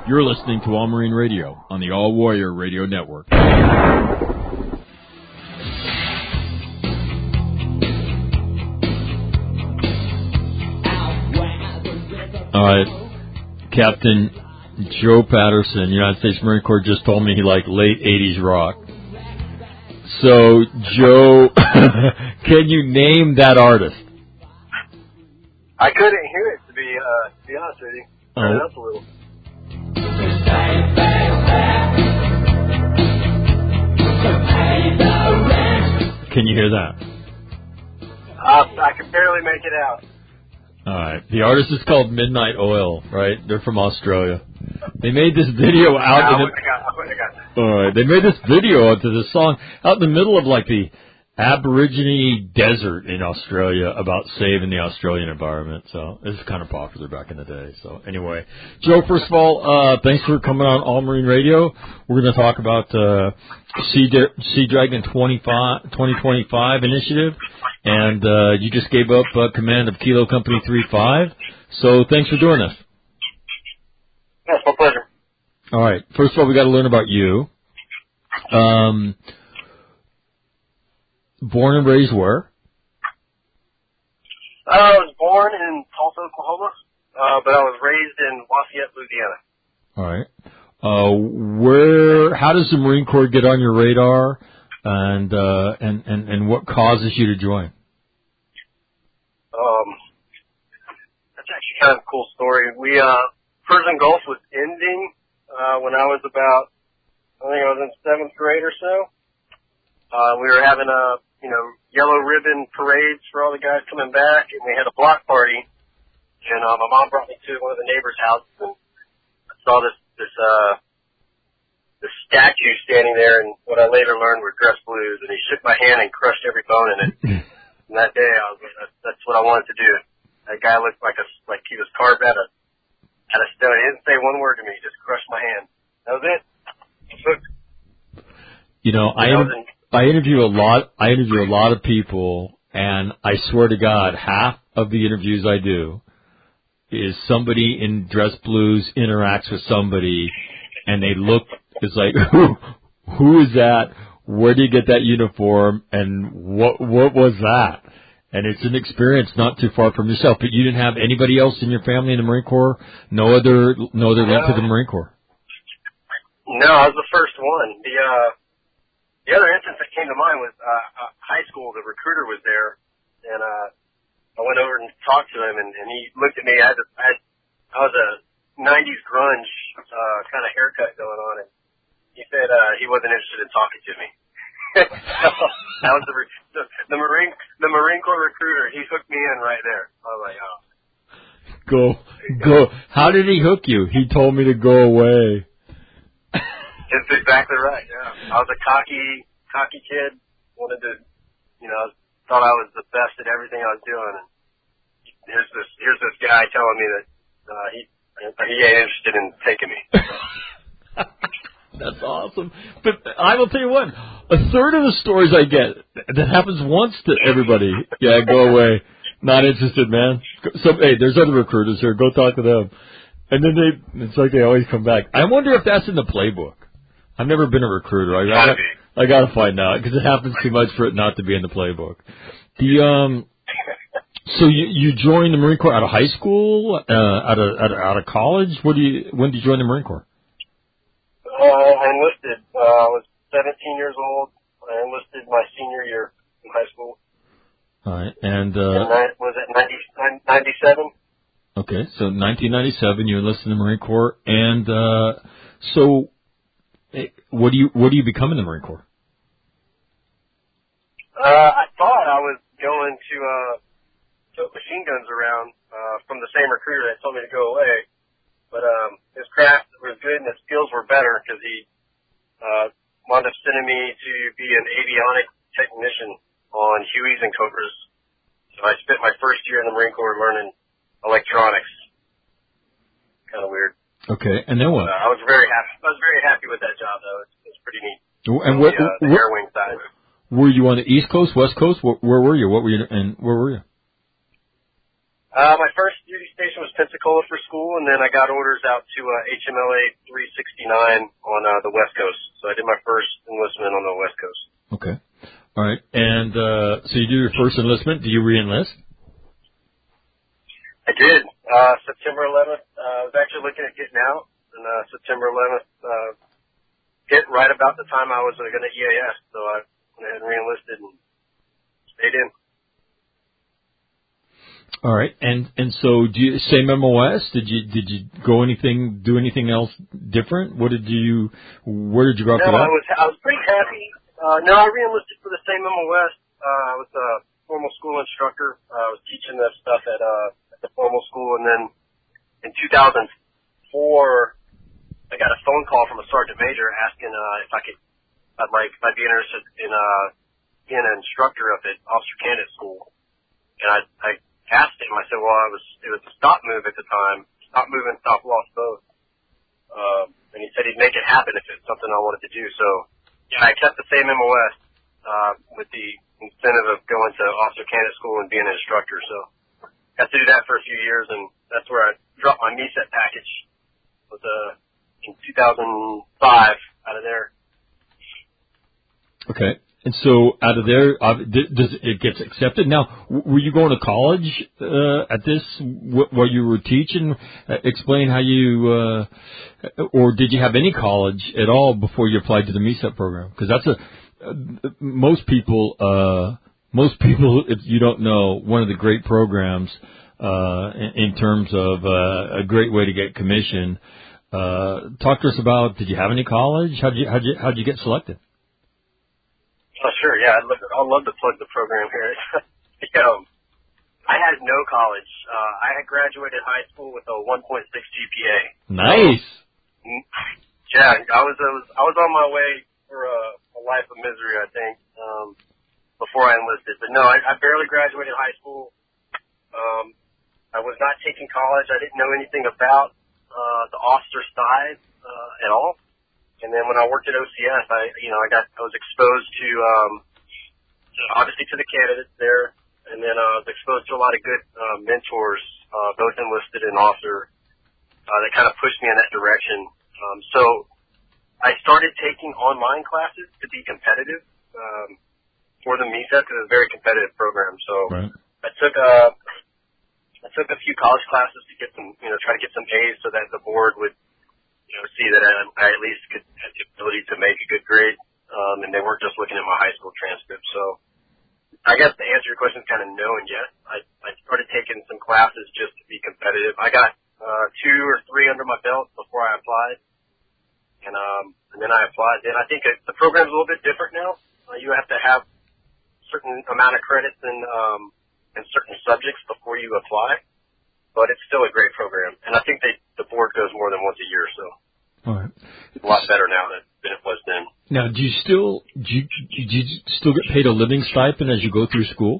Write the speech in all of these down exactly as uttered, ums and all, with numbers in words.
You're listening to All Marine Radio on the All Warrior Radio Network. All right, Captain Joe Patterson, United States Marine Corps, just told me he liked late eighties rock. So, Joe, can you name that artist? I couldn't hear it, to be uh, to be honest with you. Turn Oh. it up a little. Can you hear that? Uh, I can barely make it out. All right. The artist is called Midnight Oil, right? They're from Australia. They made this video out I in wouldn't have got, I wouldn't have got that. the, all right. They made this video onto this song out in the middle of like the Aborigine desert in Australia about saving the Australian environment. So this is kind of popular back in the day. So anyway, Joe, first of all, uh, thanks for coming on All Marine Radio. We're going to talk about uh, Sea, De- sea Dragon twenty twenty-five initiative. And uh, you just gave up uh, command of Kilo Company three five. So thanks for doing this. Yes, my pleasure. All right. First of all, we got to learn about you. Um, born and raised where? Uh, I was born in Tulsa, Oklahoma, uh, but I was raised in Lafayette, Louisiana. All right. Uh, where? How does the Marine Corps get on your radar, and uh, and and and what causes you to join? Um, that's actually kind of a cool story. We, uh, Persian Gulf was ending, uh, when I was about, I think I was in seventh grade or so. Uh, we were having a, you know, yellow ribbon parades for all the guys coming back, and we had a block party, and, uh, my mom brought me to one of the neighbors' houses, and I saw this, this, uh, this statue standing there, and what I later learned were dress blues, and he shook my hand and crushed every bone in it. And that day, I was like, that's, that's what I wanted to do. That guy looked like a, like he was carved out of, out of stone. He didn't say one word to me. He just crushed my hand. That was it. You know, I in, I interview a lot. I interview a lot of people, and I swear to God, half of the interviews I do is somebody in dress blues interacts with somebody, and they look. It's like, who, who is that? Where do you get that uniform? And what, what was that? And it's an experience not too far from yourself. But you didn't have anybody else in your family in the Marine Corps? No other, no other link to the Marine Corps? No, I was the first one. The, uh, the other instance that came to mind was, uh, uh high school. The recruiter was there, and, uh, I went over and talked to him, and, and he looked at me. I had, I had, I was a nineties grunge, uh, kind of haircut going on, and he said, uh, he wasn't interested in talking to me. So, that was the, the, the Marine, the Marine Corps recruiter. He hooked me in right there. I was like, oh. Go, go. How did he hook you? He told me to go away. That's exactly right, yeah. I was a cocky, cocky kid, wanted to, you know, thought I was the best at everything I was doing, and here's this, here's this guy telling me that, uh, he, he ain't interested in taking me. That's awesome. But I will tell you what, a third of the stories I get, that happens once to everybody. Yeah, go away. Not interested, man. So, hey, there's other recruiters here. Go talk to them. And then they, it's like they always come back. I wonder if that's in the playbook. I've never been a recruiter. I got, I got to find out because it happens too much for it not to be in the playbook. The um, so you you joined the Marine Corps out of high school, uh, out of out of, out of college. What do you? When did you join the Marine Corps? Uh, I enlisted. Uh, I was seventeen years old. I enlisted my senior year in high school. All right, and uh, and I, was it ninety ninety-seven? Okay, so nineteen ninety-seven, you enlisted in the Marine Corps, and uh, so. What do you what do you become in the Marine Corps? Uh, I thought I was going to uh, tote machine guns around uh, from the same recruiter that told me to go away, but um, his craft was good and his skills were better because he uh, wound up sending me to be an avionic technician on Hueys and Cobras. So I spent my first year in the Marine Corps learning electronics. Kind of weird. Okay, and then what? Uh, I was very happy. I was very happy with that job, though. It was, it was pretty neat. And what? The, uh, the what air wing side. Were you on the East Coast, West Coast? Where, where were you? What were you? And where were you? Uh, my first duty location was Pensacola for school, and then I got orders out to uh, H M L A three sixty-nine on uh, the West Coast. So I did my first enlistment on the West Coast. Okay. All right. And uh, so you do your first enlistment. Do you re-enlist? I did. Uh, September eleventh, uh, I was actually looking at getting out, and uh, September eleventh uh, hit right about the time I was uh, going to E A S. So I went ahead and re-enlisted and stayed in. All right, and and so do you, same M O S? Did you did you go anything do anything else different? What did you where did you go after no, that? I was I was pretty happy. Uh, no, I re-enlisted for the same M O S. Uh, I was a formal school instructor. Uh, I was teaching that stuff at uh at the formal school, and then in two thousand four, I got a phone call from a sergeant major asking uh, if I could, I'd like if I'd be interested in uh being an instructor up at Officer Candidate School, and I I. asked him, I said, well, I was, it was a stop move at the time, stop move and stop loss both. Um, and he said he'd make it happen if it's something I wanted to do. So, yeah, I kept the same M O S, uh, with the incentive of going to Officer Candidate School and being an instructor. So, got to do that for a few years, and that's where I dropped my M E S E T package with, uh, in two thousand five out of there. Okay. And so out of there, uh, does it gets accepted? Now, were you going to college uh, at this while you were teaching? Uh, explain how you, uh, or did you have any college at all before you applied to the M E S E T program? Because that's a uh, most people, uh, most people, if you don't know, one of the great programs uh, in, in terms of uh, a great way to get commission. Uh, talk to us about. Did you have any college? How did you how did you how did you get selected? Oh, sure, yeah. I'd love to, I'd love to plug the program here. you know, I had no college. Uh, I had graduated high school with a one point six G P A. Nice. So, yeah, I was, I was, I was on my way for a, a life of misery, I think, um, before I enlisted. But no, I, I barely graduated high school. Um, I was not taking college. I didn't know anything about, uh, the officer side, uh, at all. And then when I worked at O C S, I, you know, I got, I was exposed to, um, obviously to the candidates there, and then uh, I was exposed to a lot of good uh, mentors, uh, both enlisted and officer, uh, that kind of pushed me in that direction. Um, so I started taking online classes to be competitive um, for the M E S E T because it's a very competitive program. So right. I took a, I took a few college classes to get some, you know, try to get some A's so that the board would, you know, see that I, I at least could have the ability to make a good grade, um, and they weren't just looking at my high school transcript. So I guess to answer your question, kind of no and yes. I, I started taking some classes just to be competitive. I got uh, two or three under my belt before I applied, and um, and then I applied. Then I think it, the program's a little bit different now. Uh, you have to have a certain amount of credits in um, in certain subjects before you apply. But it's still a great program, and I think they, the board goes more than once a year, so all right. It's a lot better now than, than it was then. Now, do you still do you, do you still get paid a living stipend as you go through school?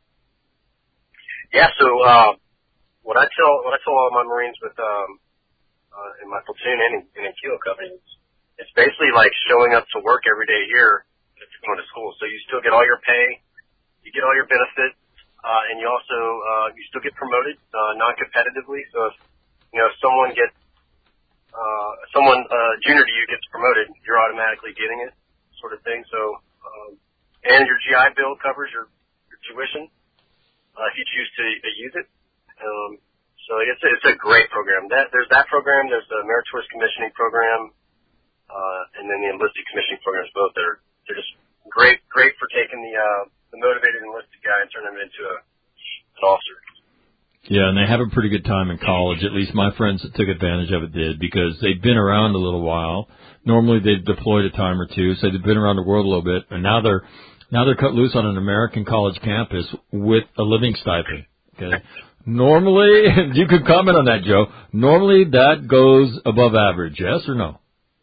Yeah. So uh, what I tell what I tell all my Marines with um, uh, in my platoon and in, and in Kilo Company, it's, it's basically like showing up to work every day here if you're going to school. So you still get all your pay, you get all your benefits. Uh, and you also, uh, you still get promoted, uh, non-competitively. So if, you know, if someone gets, uh, someone, uh, junior to you gets promoted, you're automatically getting it, sort of thing. So, um, and your G I Bill covers your, your tuition, uh, if you choose to uh, use it. Um, so it's, it's a great program. That, there's that program, there's the meritorious commissioning program, uh, and then the enlisted commissioning programs, both are, they're just great, great for taking the, uh, the motivated enlisted guy and turn him into a, an officer. Yeah, and they have a pretty good time in college. At least my friends that took advantage of it did, because they've been around a little while. Normally they've deployed a time or two, so they've been around the world a little bit, and now they're now they're cut loose on an American college campus with a living stipend. Okay. Normally, you could comment on that, Joe. Normally that goes above average, yes or no?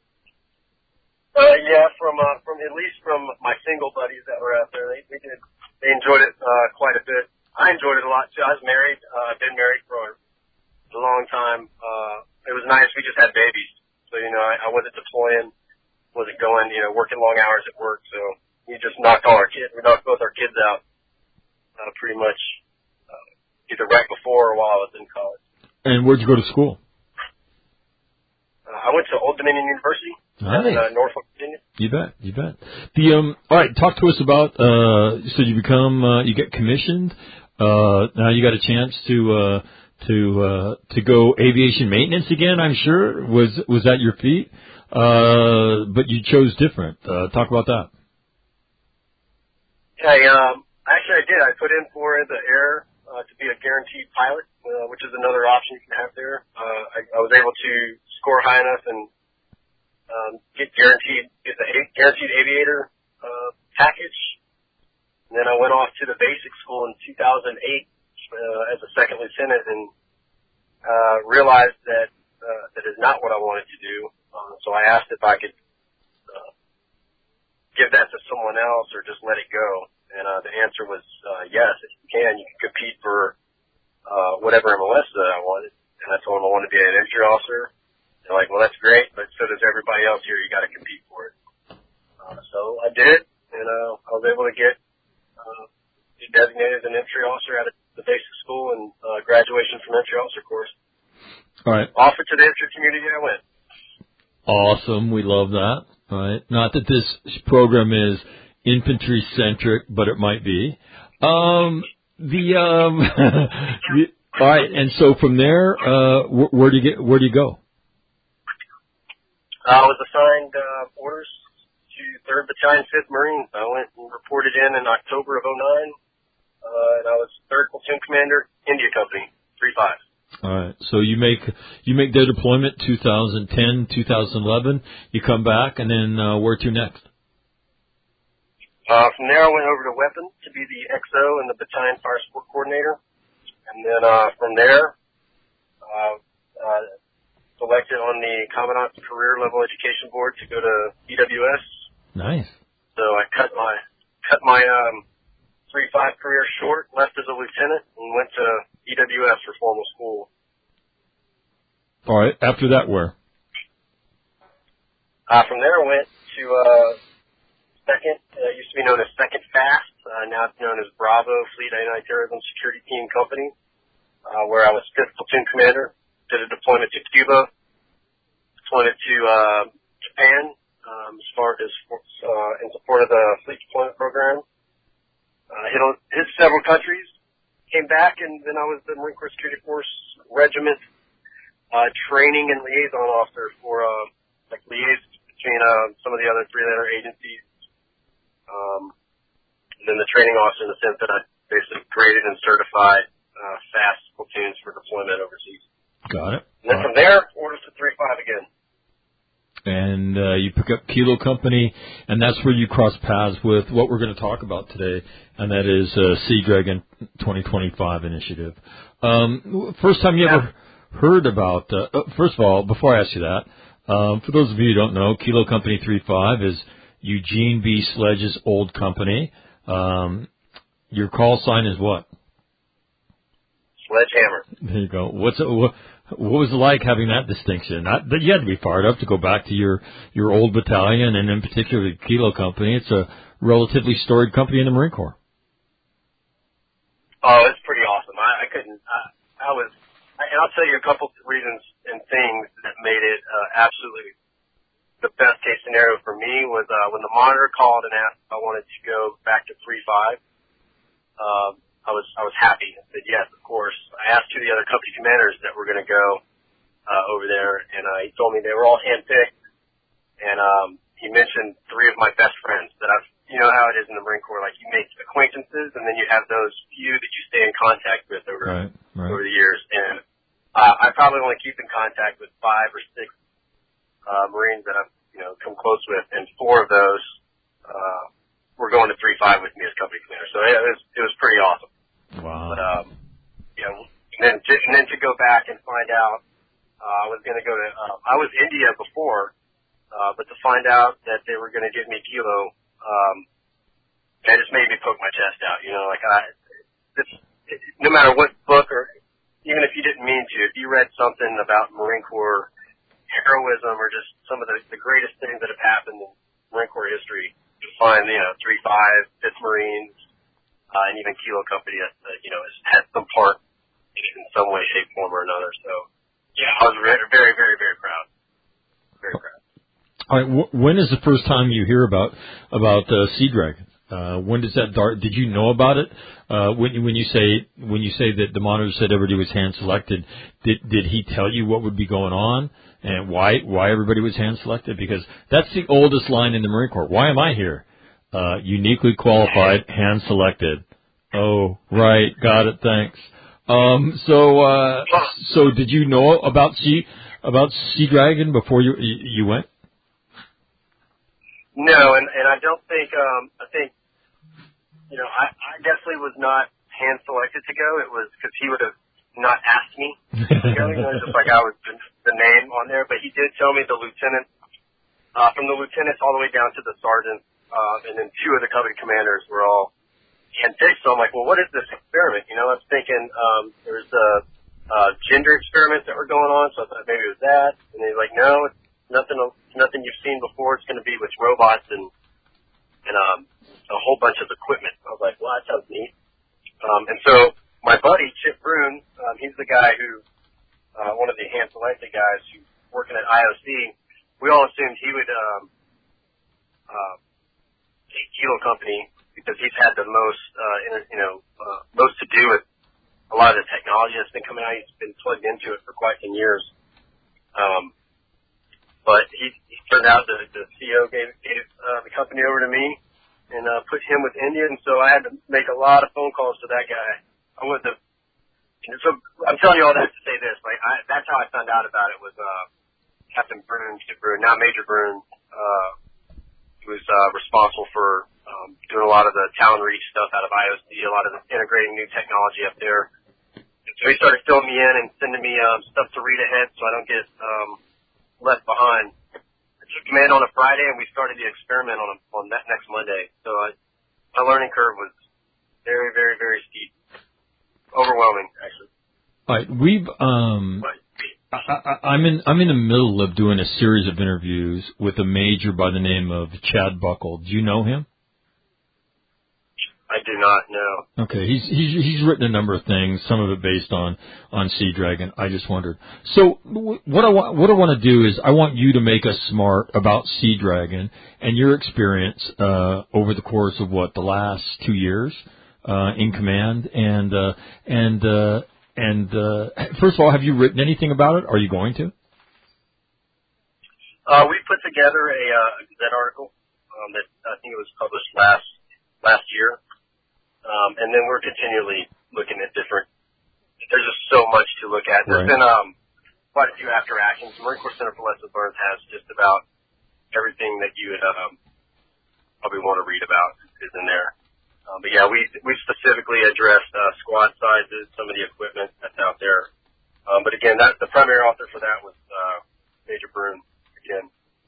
Uh, yeah, from, uh, from, at least from my single buddies that were out there, they, they did, they enjoyed it, uh, quite a bit. I enjoyed it a lot too. I was married, uh, I've been married for a long time. Uh, it was nice. We just had babies. So, you know, I, I wasn't deploying, wasn't going, you know, working long hours at work. So we just knocked all our kids, we knocked both our kids out, uh, pretty much, uh, either right before or while I was in college. and where'd you go to school? Uh, I went to Old Dominion University Nice. in uh, Norfolk, Virginia. You bet, you bet. The um, all right, talk to us about. Uh, so you become, uh, you get commissioned. Uh, now you got a chance to uh, to uh, to go aviation maintenance again. I'm sure was was that your feat? Uh, but you chose different. Uh, talk about that. Hey, um, actually I did. I put in for the air uh, to be a guaranteed pilot, uh, which is another option you can have there. Uh, I, I was able to score high enough and um, get guaranteed, get the a- guaranteed aviator uh, package. And then I went off to the basic school in two thousand eight uh, as a second lieutenant and uh, realized that uh, that is not what I wanted to do. Uh, so I asked if I could uh, give that to someone else or just let it go. And uh, the answer was uh, yes, if you can, you can compete for uh, whatever M L S that I wanted. And I told them I wanted to be an entry officer. They're like, well, that's great, but so does everybody else here. You got to compete for it. Uh, so I did, and uh, I was able to get uh, designated an entry officer at the basic school and uh, graduation from entry officer course. All right. Offered to the entry community, I went. Awesome. We love that. All right. Not that this program is infantry centric, but it might be. Um, the, um, the, all right. And so from there, uh, where, where do you get, where do you go? I was assigned, uh, orders to third Battalion, fifth Marines. I went and reported in in October of oh nine, uh, and I was third Platoon Commander, India Company, three five. All right. So you make, you make their deployment two thousand ten, two thousand eleven. You come back, and then, uh, where to next? Uh, from there, I went over to Weapons to be the X O and the Battalion Fire Support Coordinator. And then, uh, from there, uh, uh, selected on the Commandant's Career Level Education Board to go to E W S. Nice. So I cut my, cut my, um, three five career short, left as a lieutenant, and went to E W S for formal school. All right. After that, where? Uh, from there, I went to, uh, second, uh, used to be known as Second Fast, uh, now it's known as Bravo Fleet Anti-Terrorism Security Team Company, uh, where I was fifth Platoon Commander. Did a deployment to Cuba, deployment to, uh, Japan, um, as far as, uh, in support of the fleet deployment program. Uh, hit, on, hit several countries, came back, and then I was the Marine Corps Security Force Regiment, uh, training and liaison officer for, uh, like liaison between, uh, some of the other three-letter agencies. Um, and then the training officer in the sense that I basically graded and certified, uh, fast platoons for deployment overseas. Got it. And then All from right. there, orders to three five again. And uh, you pick up Kilo Company, and that's where you cross paths with what we're going to talk about today, and that is uh, Sea Dragon twenty twenty-five initiative. Um, first time you Yeah. ever heard about, uh, uh, first of all, before I ask you that, um, for those of you who don't know, Kilo Company three five is Eugene B. Sledge's old company. Um, your call sign is what? Sledgehammer. There you go. What's it, what, what was it like having that distinction? Not, but you had to be fired up to go back to your, your old battalion, and in particular the Kilo Company. It's a relatively storied company in the Marine Corps. Oh, it's pretty awesome. I, I couldn't, I, I was, I, and I'll tell you a couple of reasons and things that made it uh, absolutely the best case scenario for me was uh, when the monitor called and asked if I wanted to go back to three five. Um, I was I was happy. I said yes, of course. I asked two of the other company commanders that were going to go uh, over there, and uh, he told me they were all handpicked. And um, he mentioned three of my best friends that I've, you know how it is in the Marine Corps, like you make acquaintances, and then you have those few that you stay in contact with over Right, right. over the years. And uh, I probably only keep in contact with five or six uh, Marines that I've you know come close with, and four of those uh, were going to three five with me as company commander. So yeah, it was it was pretty awesome. Wow. But, um, you know, and then to, and then to go back and find out, uh, I was going to go to, uh, I was India before, uh, but to find out that they were going to give me Kilo, um, that just made me poke my chest out, you know, like I, it's, it, no matter what book or even if you didn't mean to, if you read something about Marine Corps heroism or just some of the, the greatest things that have happened in Marine Corps history, to find, you know, three five, fifth Marines, Uh, and even Kilo Company, uh, you know, has had some part in some way, shape, form, or another. So, yeah, I was very, very, very, very proud. Very proud. All right. Wh- when is the first time you hear about about uh, Sea Dragon? Uh, when does that dart? Did you know about it? Uh, when you, when you say when you say that the monitor said everybody was hand selected, did did he tell you what would be going on and why why everybody was hand selected? Because that's the oldest line in the Marine Corps. Why am I here? Uh, uniquely qualified, hand selected. Oh, right, got it. Thanks. Um, so uh, so did you know about Sea about Sea Dragon before you you went? No, and and I don't think um, I think. You know, I, I definitely was not hand selected to go. It was because he would have not asked me to go. You know, just like I was the, the name on there. But he did tell me the lieutenant, uh, from the lieutenants all the way down to the sergeant, uh, and then two of the company commanders were all handpicked. So I'm like, well, what is this experiment? You know, I was thinking um, there was a uh, gender experiments that were going on, so I thought maybe it was that. And he's like, no, it's nothing, nothing you've seen before. It's going to be with robots and and um. a whole bunch of equipment. I was like, well, that sounds neat. Um, and so my buddy, Chip Brune, um, he's the guy who, uh, one of the hand selected guys who's working at I O C, we all assumed he would, um, uh, take Kilo Company because he's had the most, uh, you know, uh, most to do with a lot of the technology that's been coming out. He's been plugged into it for quite some years. Um, but he, he turned out the, the C E O gave, gave, uh, the company over to me. And uh, put him with Indian, so I had to make a lot of phone calls to that guy. I wouldn't have. So I'm telling you all that to say this. Like I, that's how I found out about it was uh, Captain Brune, Chip Brune, now Major Brune, uh, who was uh, responsible for um, doing a lot of the Talon Reach stuff out of I O C, a lot of the integrating new technology up there. And so he started filling me in and sending me um, stuff to read ahead, so I don't get um, left behind. Took command on a Friday, and we started the experiment on a, on that next Monday. So I, my learning curve was very, very, very steep, overwhelming, actually. All right, we've um, I, I, I'm in I'm in the middle of doing a series of interviews with a major by the name of Chad Buckle. Do you know him? I do not know. Okay, he's he's he's written a number of things, some of it based on on Sea Dragon. I just wondered. So what I want what I want to do is I want you to make us smart about Sea Dragon and your experience uh, over the course of what the last two years uh, in command. And uh, and uh, and uh, first of all, have you written anything about it? Are you going to? Uh, we put together a, uh, a Gazette article um, that I think it was published last last year. Um, and then we're continually looking at different, there's just so much to look at. There's right. been, um, quite a few after actions. Marine Corps Center for Lessons Learned has just about everything that you would, um, probably want to read about is in there. Um, but yeah, we, we specifically addressed, uh, squad sizes, some of the equipment that's out there. Um, but again, that, the primary author for that was, uh, Major Brune again.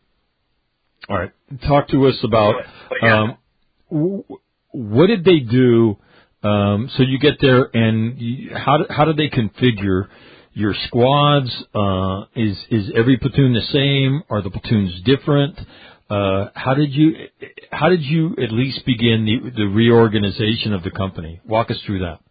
All right. Talk to us about, but, but yeah. um, w- what did they do? Um, so you get there, and you, how did, how did they configure your squads? Uh, is is every platoon the same? Are the platoons different? Uh, how did you how did you at least begin the the reorganization of the company? Walk us through that.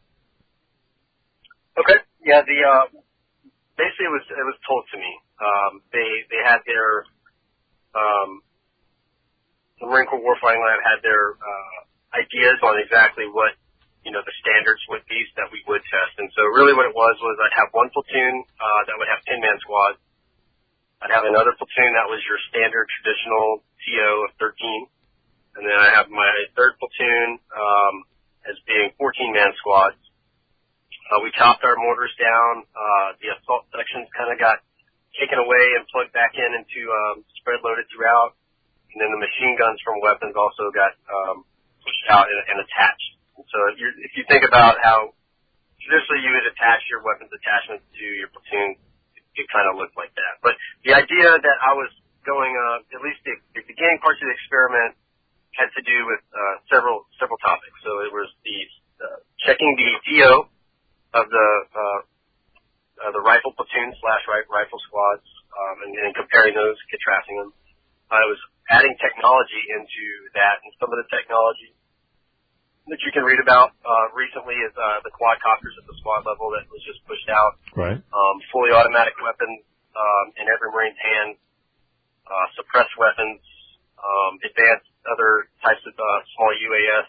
Okay. Yeah. The uh, basically it was it was told to me. Um, they they had their um, the Marine Corps Warfighting Lab had their uh, ideas on exactly what, you know, the standards would be that we would test. And so really what it was was I'd have one platoon, uh, that would have ten-man squads. I'd have another platoon that was your standard traditional T O of thirteen. And then I have my third platoon, um, as being fourteen-man squads. Uh, we chopped our mortars down. Uh, the assault sections kind of got taken away and plugged back in into, um, spread loaded throughout. And then the machine guns from weapons also got, um, pushed out and, and attached. And so if, you're, if you think about how traditionally you would attach your weapons attachments to your platoon, it, it kind of looked like that. But the idea that I was going, uh, at least the, the beginning parts of the experiment had to do with uh, several several topics. So it was the uh, checking the D O of the uh, uh, the rifle platoon slash rifle squads, um, and, and comparing those, contrasting them. I was adding technology into that, and some of the technology that you can read about uh, recently is uh, the quadcopters at the squad level that was just pushed out. Right. Um, fully automatic weapons um, in every Marine's hand, uh, suppressed weapons, um, advanced other types of uh, small U A S.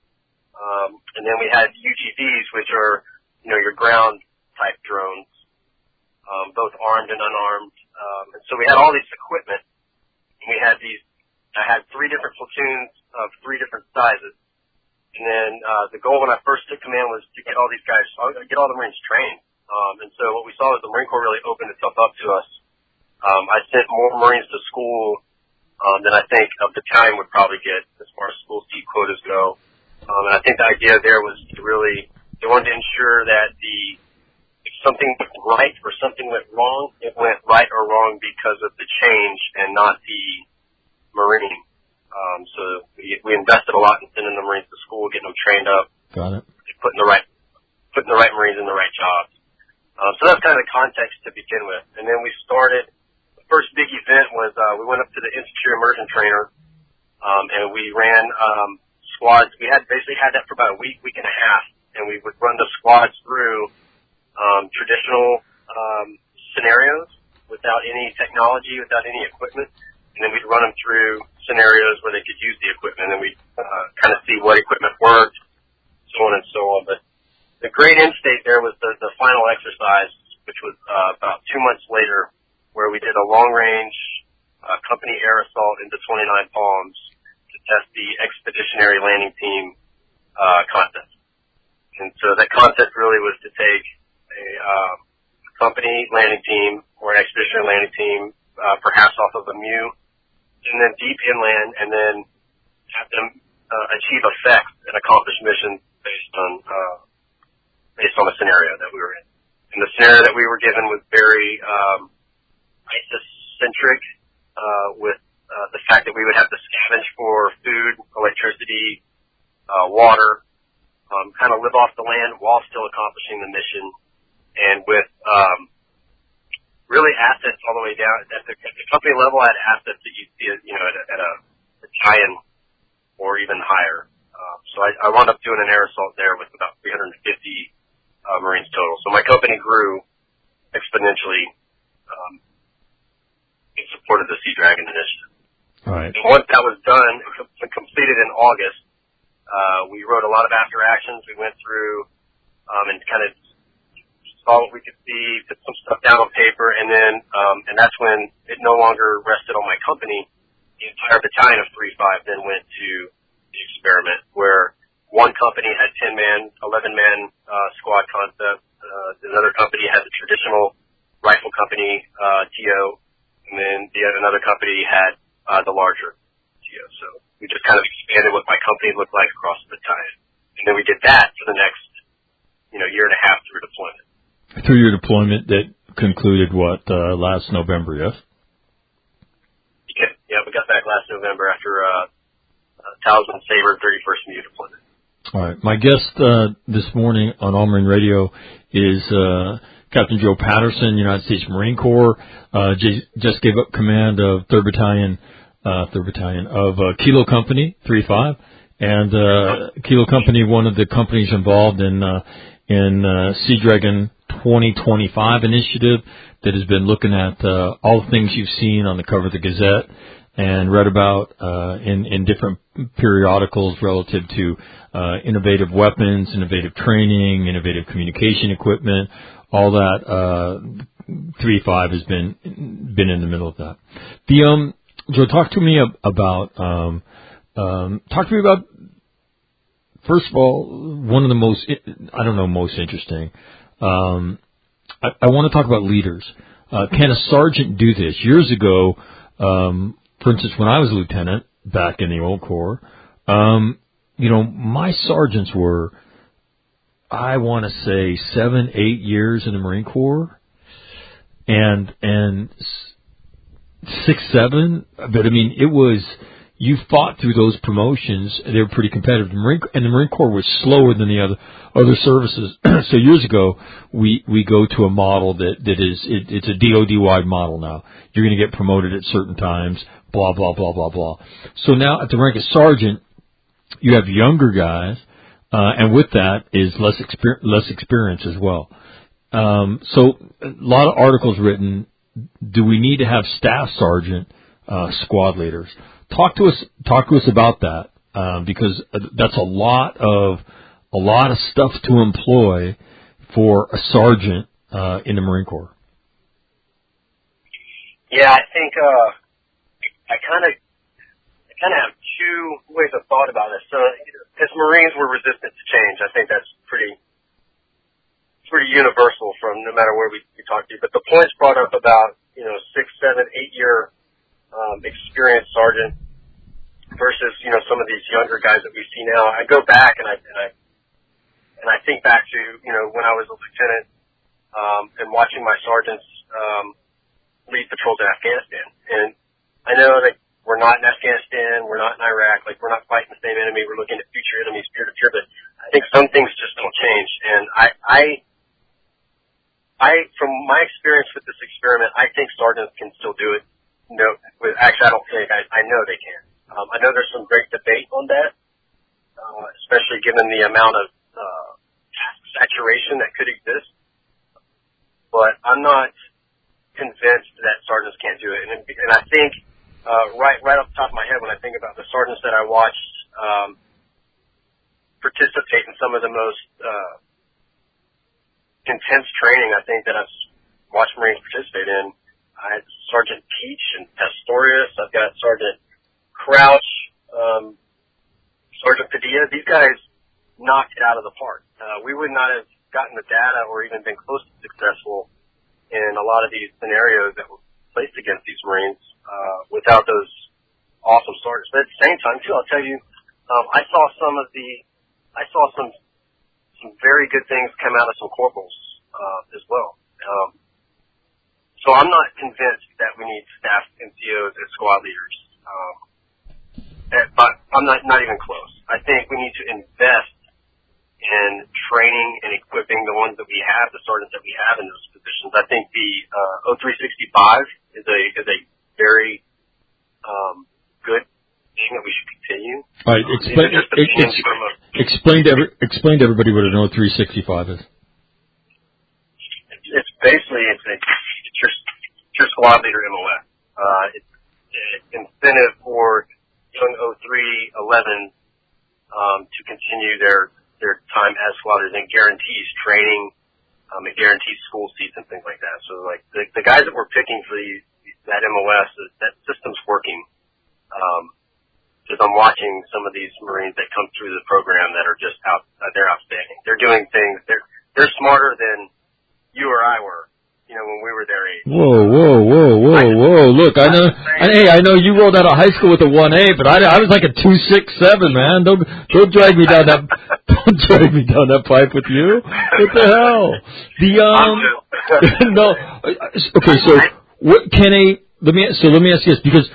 Um, and then we had U G Vs, which are, you know, your ground-type drones, um, both armed and unarmed. Um, and so we had all this equipment. And we had these, I had three different platoons of three different sizes. And then uh, the goal when I first took command was to get all these guys, get all the Marines trained. Um, and so what we saw is the Marine Corps really opened itself up to us. Um, I sent more Marines to school um, than I think a battalion would probably get as far as school seat quotas go. Um, and I think the idea there was to really, they wanted to ensure that the, if something went right or something went wrong, it went right or wrong because of the change and not the Marine. Um, so we, we invested a lot in sending the Marines to school, getting them trained up. Got it. Putting the right, putting the right Marines in the right jobs. Um, so that's kind of the context to begin with. And then we started, the first big event was, uh, we went up to the infantry immersion trainer, um, and we ran, um, squads. We had basically had that for about a week, week and a half, and we would run the squads through, um, traditional, um, scenarios without any technology, without any equipment. And then we'd run them through scenarios where they could use the equipment, and we'd uh, kind of see what equipment worked, so on and so on. But the great end state there was the, the final exercise, which was uh, about two months later, where we did a long-range uh, company air assault into twenty-nine Palms to test the expeditionary landing team uh, concept. And so that concept really was to take a uh, company landing team or an expeditionary landing team, uh, perhaps off of a M U, and then deep inland, and then have them uh, achieve effects and accomplish missions based on uh, based on the scenario that we were in. And the scenario that we were given was very um, ISIS-centric, uh, with uh, the fact that we would have to scavenge for food, electricity, uh, water, um, kind of live off the land while still accomplishing the mission, and with um, really assets all the way down at the, at the company level. I had assets that you see, you know, at a, at a battalion or even higher. Uh, so I, I wound up doing an air assault there with about three hundred fifty uh, Marines total. So my company grew exponentially um, in support of the Sea Dragon initiative. All right. And once that was done and completed in August, uh, we wrote a lot of after actions. We went through um, and kind of saw what we could see, put some stuff down on paper, and then, um, and that's when it no longer rested on my company. The entire battalion of three five then went to the experiment, where one company had ten man, eleven man, uh, squad concept, uh, another company had the traditional rifle company, uh, T O, and then the another company had, uh, the larger T O. So we just kind of expanded what my company looked like across the battalion. And then we did that for the next, you know, year and a half through deployment. Through your deployment that concluded what, uh, last November, yes? Yeah, yeah, we got back last November after, uh, uh Talisman Sabre thirty-first M U deployment. All right. My guest, uh, this morning on All Marine Radio is, uh, Captain Joe Patterson, United States Marine Corps, uh, j- just gave up command of third Battalion, uh, third Battalion of, uh, Kilo Company, three five. And, uh, Kilo Company, one of the companies involved in, uh, in, uh, Sea Dragon twenty twenty-five initiative that has been looking at uh, all the things you've seen on the cover of the Gazette and read about uh, in, in different periodicals relative to uh, innovative weapons, innovative training, innovative communication equipment, all that. Uh, three five has been been in the middle of that. The um, Joe, talk to me about um, um, talk to me about first of all one of the most I don't know most interesting. Um, I, I want to talk about leaders. Uh, can a sergeant do this? Years ago, um, for instance, when I was a lieutenant back in the old Corps, um, you know, my sergeants were, I want to say, seven, eight years in the Marine Corps, and and six, seven. But I mean, it was. You fought through those promotions. They were pretty competitive. The Marine, and the Marine Corps was slower than the other other services. So years ago, we we go to a model that that is it, it's a D O D wide model now. You're going to get promoted at certain times. Blah blah blah blah blah. So now at the rank of sergeant, you have younger guys uh, and with that is less exper- less experience as well. Um, so a lot of articles written. Do we need to have staff sergeant uh, squad leaders? Talk to us. Talk to us about that um, because that's a lot of a lot of stuff to employ for a sergeant uh, in the Marine Corps. Yeah, I think uh, I kind of I kind of have two ways of thought about this. So, as Marines, we're resistant to change. I think that's pretty pretty universal from no matter where we, we talk to. But the points brought up about you know six, seven, eight year um, experienced sergeant versus you know some of these younger guys that we see now. I go back and I and I and I think back to you know when I was a lieutenant um, and watching my sergeants. Um, lead patrols in Afghanistan. And I know that we're not in Afghanistan, we're not in Iraq, like we're not fighting the same enemy, we're looking at future enemies peer to peer, but I think some things just don't change. And I, I, I, from my experience with this experiment, I think sergeants can still do it. No, with, actually I don't think, I, I know they can. Um, I know there's some great debate on that, uh, especially given the amount of, uh, saturation that could exist. But I'm not convinced that sergeants can't do it. And, and I think, uh, right, right off the top of my head, when I think about the sergeants that I watched, um, participate in some of the most, uh, intense training I think that I've watched Marines participate in. I had Sergeant Peach and Pastorius. I've got Sergeant Crouch, um, Sergeant Padilla. These guys knocked it out of the park. Uh, we would not have gotten the data or even been close to successful in a lot of these scenarios that were placed against these Marines, uh, without those awesome sergeants. But at the same time, too, I'll tell you, um, I saw some of the, I saw some, some very good things come out of some corporals, uh, as well. Um, so I'm not convinced that we need staff N C Os as squad leaders. Um, but I'm not, not even close. I think we need to invest in training and equipping the ones that we have, the sergeants that we have in those positions. I think the uh, O three sixty-five is a is a very um, good thing that we should continue. All right, explain, um, it, it, a, explain, to every, explain to everybody what an O three sixty-five is. It's basically it's, a, it's your, it's your squad leader M O S. Uh, it's, it's incentive for young O three eleven um, to continue their their time as squad leaders, and it guarantees training, um, it guarantees school seats and things like that. So like the, the guys that we're picking for these, that M O S, that system's working. Um, because I'm watching some of these Marines that come through the program that are just out, uh, they're outstanding. They're doing things, they're, they're smarter than you or I were, you know, when we were their age. Whoa, whoa, whoa, whoa, just, whoa! Look, I know, I, hey, I know you rolled out of high school with a one A, but I, I was like a two six seven, man. Don't, don't drag me down that, don't drag me down that pipe with you. What the hell? The um, no, okay. So, what can a? Let me so let me ask you this because.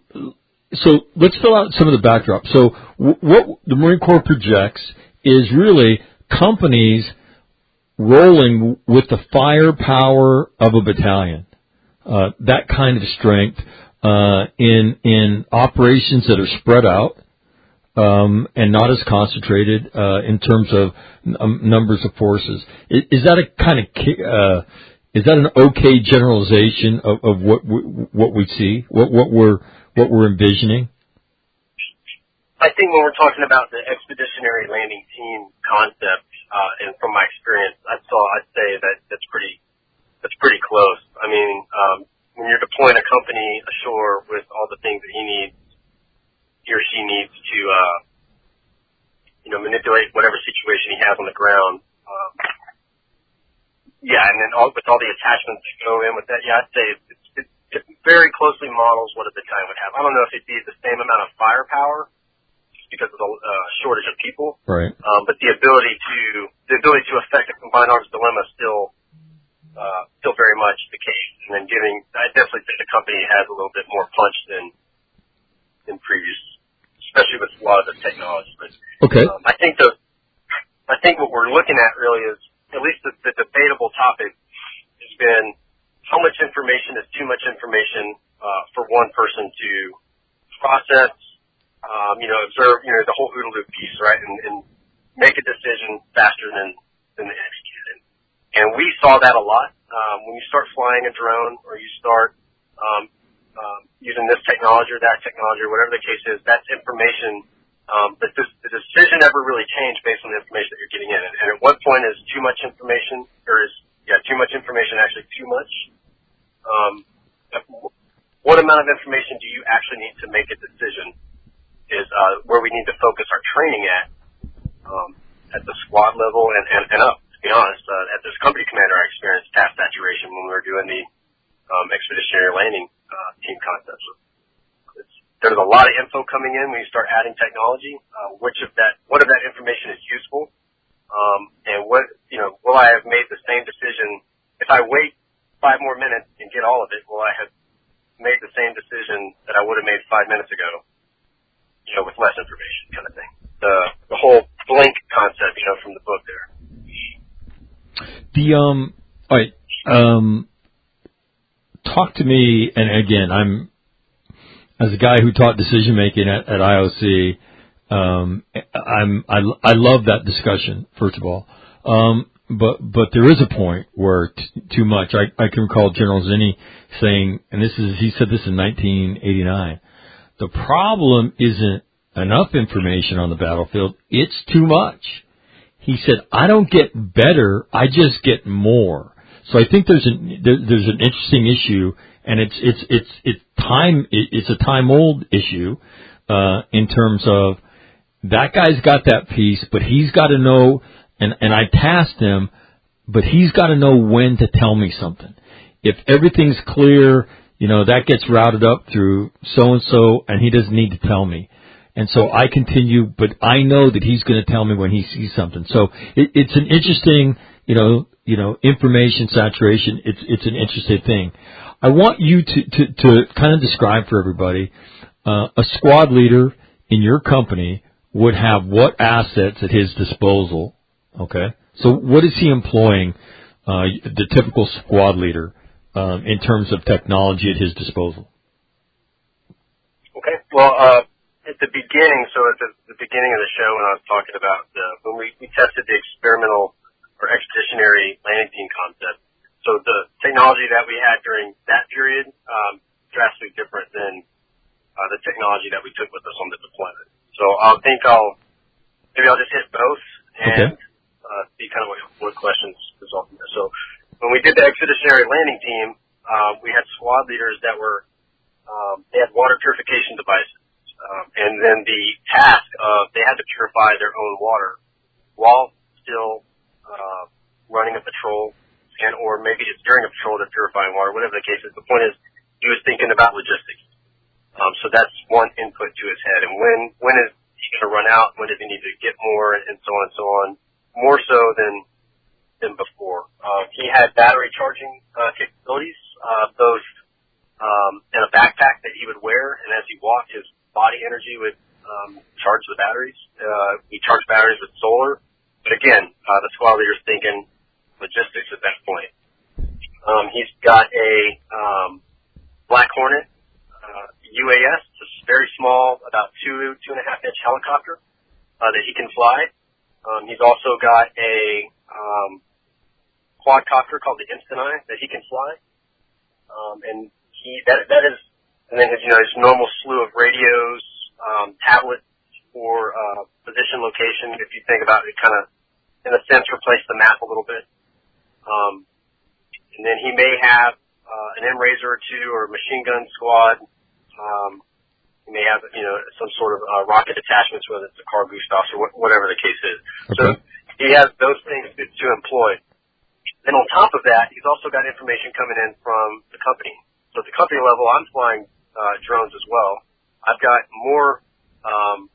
So let's fill out some of the backdrop. So w- what the Marine Corps projects is really companies rolling with the firepower of a battalion, uh, that kind of strength uh, in in operations that are spread out um, and not as concentrated uh, in terms of um, numbers of forces. Is, is that a kind of uh, is that an okay generalization of, of what we, what we see, what what we're what we're envisioning? I think when we're talking about the expeditionary landing team concept, uh, and from my experience, I saw, I'd say that that's pretty, that's pretty close. I mean, um, when you're deploying a company ashore with all the things that he needs, he or she needs to, uh, you know, manipulate whatever situation he has on the ground, um, yeah, and then all, with all the attachments that go in with that, yeah, I'd say it's, it's it very closely models what a battalion would have. I don't know if it'd be the same amount of firepower just because of the uh, shortage of people. Right. Um, but the ability to the ability to affect a combined arms dilemma is still uh, still very much the case. And then giving, I definitely think the company has a little bit more punch than than previous, especially with a lot of the technology. But okay. um, I think the I think what we're looking at really is at least the, the debatable topic has been. How much information is too much information uh, for one person to process, um, you know, observe, you know, the whole OODA loop piece, right? And, and make a decision faster than, than they execute it. And we saw that a lot. Um, when you start flying a drone or you start, um, um, using this technology or that technology or whatever the case is, that's information, um, but this, the decision never really changed based on the information that you're getting in. And, and at what point is too much information, or is, yeah, too much information actually too much? Um, what amount of information do you actually need to make a decision is, uh, where we need to focus our training at, um, at the squad level and, and, and up. To be honest, uh, at this company commander, I experienced task saturation when we were doing the um, expeditionary landing uh, team concepts. It's, there's a lot of info coming in when you start adding technology. Uh, which of that, what of that information is useful, um, and what, you know, will I have made the same decision if I wait five more minutes and get all of it? Will I have made the same decision that I would have made five minutes ago, you know, with less information, kind of thing. The the whole blink concept, you know, from the book there. The um, all right, um, talk to me, and again, I'm as a guy who taught decision making at, at I O C. Um, I'm I, I love that discussion. First of all, um, but but there is a point where t- too much. I I can recall General Zinni saying, and this is he said this in nineteen eighty-nine. The problem isn't enough information on the battlefield; it's too much. He said, I don't get better, I just get more. So I think there's an, there, there's an interesting issue, and it's, it's, it's, it's time, it's a time old issue, uh, in terms of that guy's got that piece, but he's got to know, and, and I tasked him, but he's got to know when to tell me something. If everything's clear, you know, that gets routed up through so-and-so, and he doesn't need to tell me. And so I continue, but I know that he's going to tell me when he sees something. So it, it's an interesting, you know, you know, information saturation. It's it's an interesting thing. I want you to to, to kind of describe for everybody uh, a squad leader in your company would have what assets at his disposal. Okay, so what is he employing? Uh, the typical squad leader um, in terms of technology at his disposal. Okay, well. Uh At the beginning, so at the, the beginning of the show when I was talking about the, when we, we tested the experimental or expeditionary landing team concept, so the technology that we had during that period, um, drastically different than, uh, the technology that we took with us on the deployment. So I think I'll, maybe I'll just hit both and, okay. uh, see kind of what, what questions result from there. So when we did the expeditionary landing team, um, we had squad leaders that were, um, they had water purification devices. Um, and then the task of they had to purify their own water while still uh, running a patrol, and or maybe it's during a patrol they're purifying water, whatever the case is. The point is, he was thinking about logistics. Um, so that's one input to his head. And when when is he going to run out? When does he need to get more, and so on and so on? More so than than before. Um, he had battery charging uh, capabilities, uh, both um, in a backpack that he would wear, and as he walked, his body energy would um, charge the batteries. Uh, we charge batteries with solar. But again, uh, the squad leader's thinking logistics at that point. Um, he's got a um, Black Hornet uh, U A S, it's a very small, about two, two and a half inch helicopter uh, that he can fly. Um, he's also got a um, quadcopter called the Instant Eye that he can fly. Um, and he that that is And then, you know, his normal slew of radios, um, tablets for uh, position location. If you think about it, kind of, in a sense, replace the map a little bit. Um, and then he may have uh, an M RZR or two or a machine gun squad. Um, he may have, you know, some sort of uh, rocket attachments, whether it's a car boost off or wh- whatever the case is. Okay. So he has those things to, to employ. Then on top of that, he's also got information coming in from the company. So at the company level, I'm flying Uh, drones as well. I've got more, um,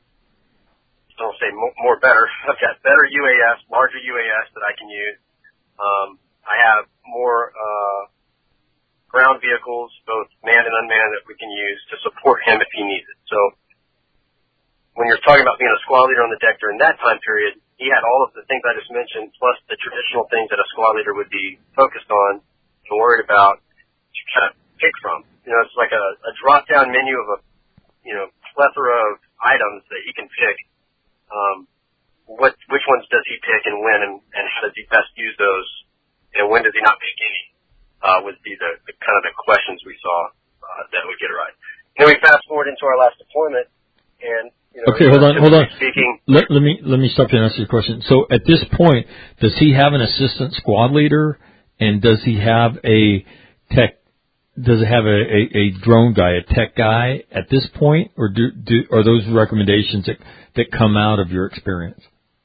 I don't say more, more better. I've got better U A S, larger U A S that I can use. Um, I have more uh, ground vehicles, both manned and unmanned, that we can use to support him if he needs it. So when you're talking about being a squad leader on the deck during that time period, he had all of the things I just mentioned, plus the traditional things that a squad leader would be focused on and worried about to kind of pick from. You know, it's like a, a drop-down menu of a, you know, plethora of items that he can pick, um, what which ones does he pick and when, and, and how does he best use those, and when does he not pick any? Uh, would be the, the kind of the questions we saw uh, that would get it right. And then we fast forward into our last deployment, and you know, okay, hold on, hold on. Speaking, let, let me let me stop you and ask you a question. So at this point, does he have an assistant squad leader, and does he have a tech? Does it have a, a, a drone guy, a tech guy at this point, or do, do are those recommendations that that come out of your experience?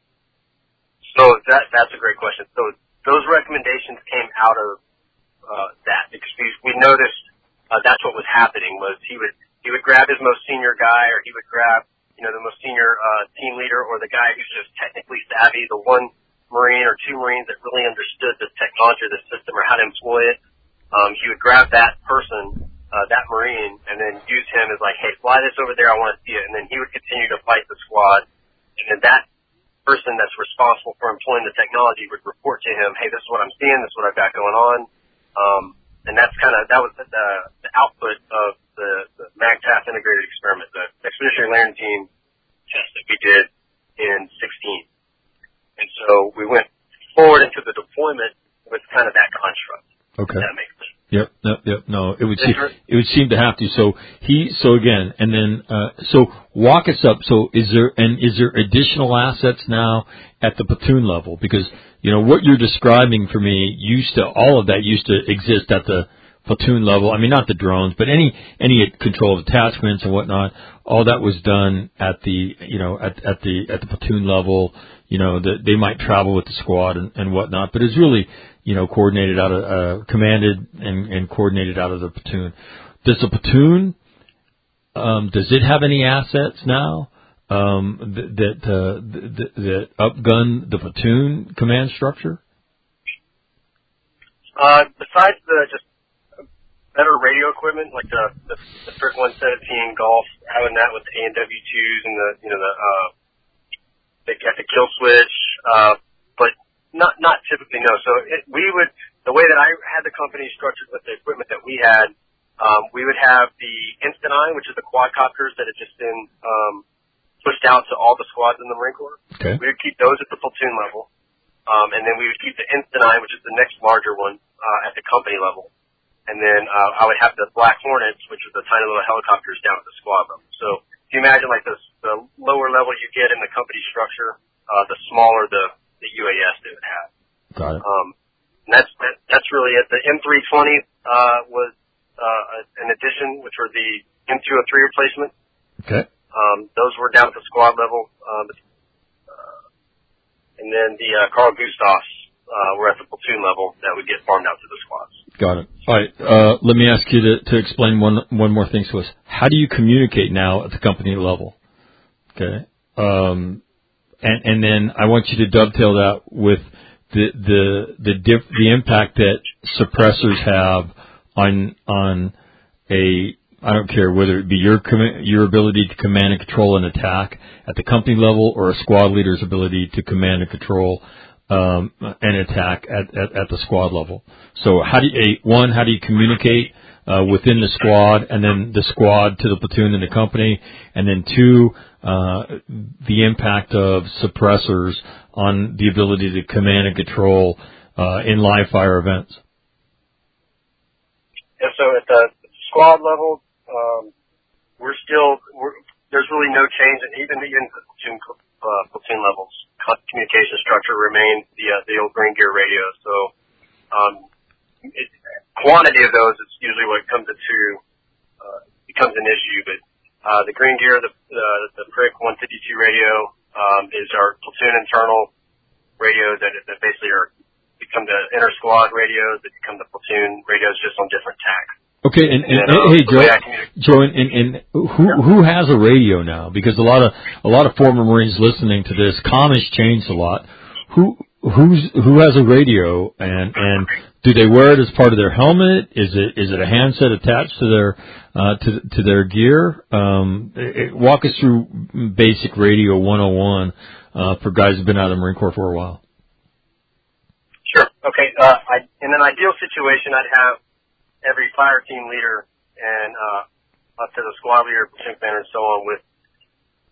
So that that's a great question. So those recommendations came out of uh, that because we, we noticed uh, that's what was happening was he would he would grab his most senior guy, or he would grab you know the most senior uh, team leader, or the guy who's just technically savvy, the one Marine or two Marines that really understood the technology of the system or how to employ it. Um, he would grab that person, uh, that Marine, and then use him as like, hey, fly this over there, I want to see it, and then he would continue to fight the squad, and then that person that's responsible for employing the technology would report to him, hey, this is what I'm seeing, this is what I've got going on. Um, and that's kind of, that was the, the output of the, the MAGTF integrated experiment, the Expeditionary Landing Team test that we did in sixteen. And so we went forward into the deployment with kind of that construct. Okay. That makes sense. Yep, yep, yep. No, it would seem, it would seem to have to. So he, so again, and then, uh, so walk us up. So is there, and is there additional assets now at the platoon level? Because, you know, what you're describing for me used to, all of that used to exist at the platoon level. I mean, not the drones, but any, any control of attachments and whatnot. All that was done at the, you know, at, at the, at the platoon level. You know, the, they might travel with the squad and, and whatnot, but it's really, you know, coordinated out of, uh, commanded and, and coordinated out of the platoon. Does the platoon, um, does it have any assets now, um, that, that, uh, that, that upgun the platoon command structure? Uh, besides the just better radio equipment, like the, the, the Frick one seventeen Golf, having that with the A and W twos and the, you know, the, uh, the, at the kill switch, uh, but Not, not typically, no. So it, we would, the way that I had the company structured with the equipment that we had, um, we would have the Instant Eye, which is the quadcopters that had just been, um, pushed out to all the squads in the Marine Corps. Okay. We would keep those at the platoon level. Um, and then we would keep the Instant Eye, which is the next larger one, uh, at the company level. And then, uh, I would have the Black Hornets, which is the tiny little helicopters down at the squad level. So if you imagine like this, the lower level you get in the company structure, uh, the smaller the, the U A S they would have. Got it. Um, and that's, that, that's really it. The M three twenty, uh, was, uh, an addition, which were the M two oh three replacement. Okay. Um, those were down at the squad level. Um, uh, and then the, uh, Carl Gustafs, uh, were at the platoon level that would get farmed out to the squads. Got it. All right. Uh, let me ask you to, to explain one, one more thing to us. How do you communicate now at the company level? Okay. Um, And, and then I want you to dovetail that with the the the diff, the impact that suppressors have on on a I don't care whether it be your your ability to command and control an attack at the company level or a squad leader's ability to command and control um, an attack at, at at the squad level. So how do you one how do you communicate uh, within the squad, and then the squad to the platoon and the company, and then two. Uh, the impact of suppressors on the ability to command and control uh, in live fire events. Yeah, so at the squad level, um, we're still we're, there's really no change, and even even the platoon uh, platoon levels, communication structure remains the uh, the old green gear radio. So um, it, quantity of those is usually what comes into uh, becomes an issue, but. Uh, the green gear, the, uh, the Prick one fifty-two radio, um, is our platoon internal radios that, that basically are, become the inter squad radios that become the platoon radios just on different tacks. Okay, and, and, and um, hey, Joe, Joe, and, and, and who, yeah. who has a radio now? Because a lot of, a lot of former Marines listening to this, comm has changed a lot. Who, who's, who has a radio, and, and do they wear it as part of their helmet? Is it, is it a handset attached to their, Uh, to to their gear? Um, it, walk us through basic radio one oh one uh, for guys who've been out of the Marine Corps for a while. Sure. Okay. Uh, I, in an ideal situation, I'd have every fire team leader and uh, up to the squad leader, platoon commander, and so on with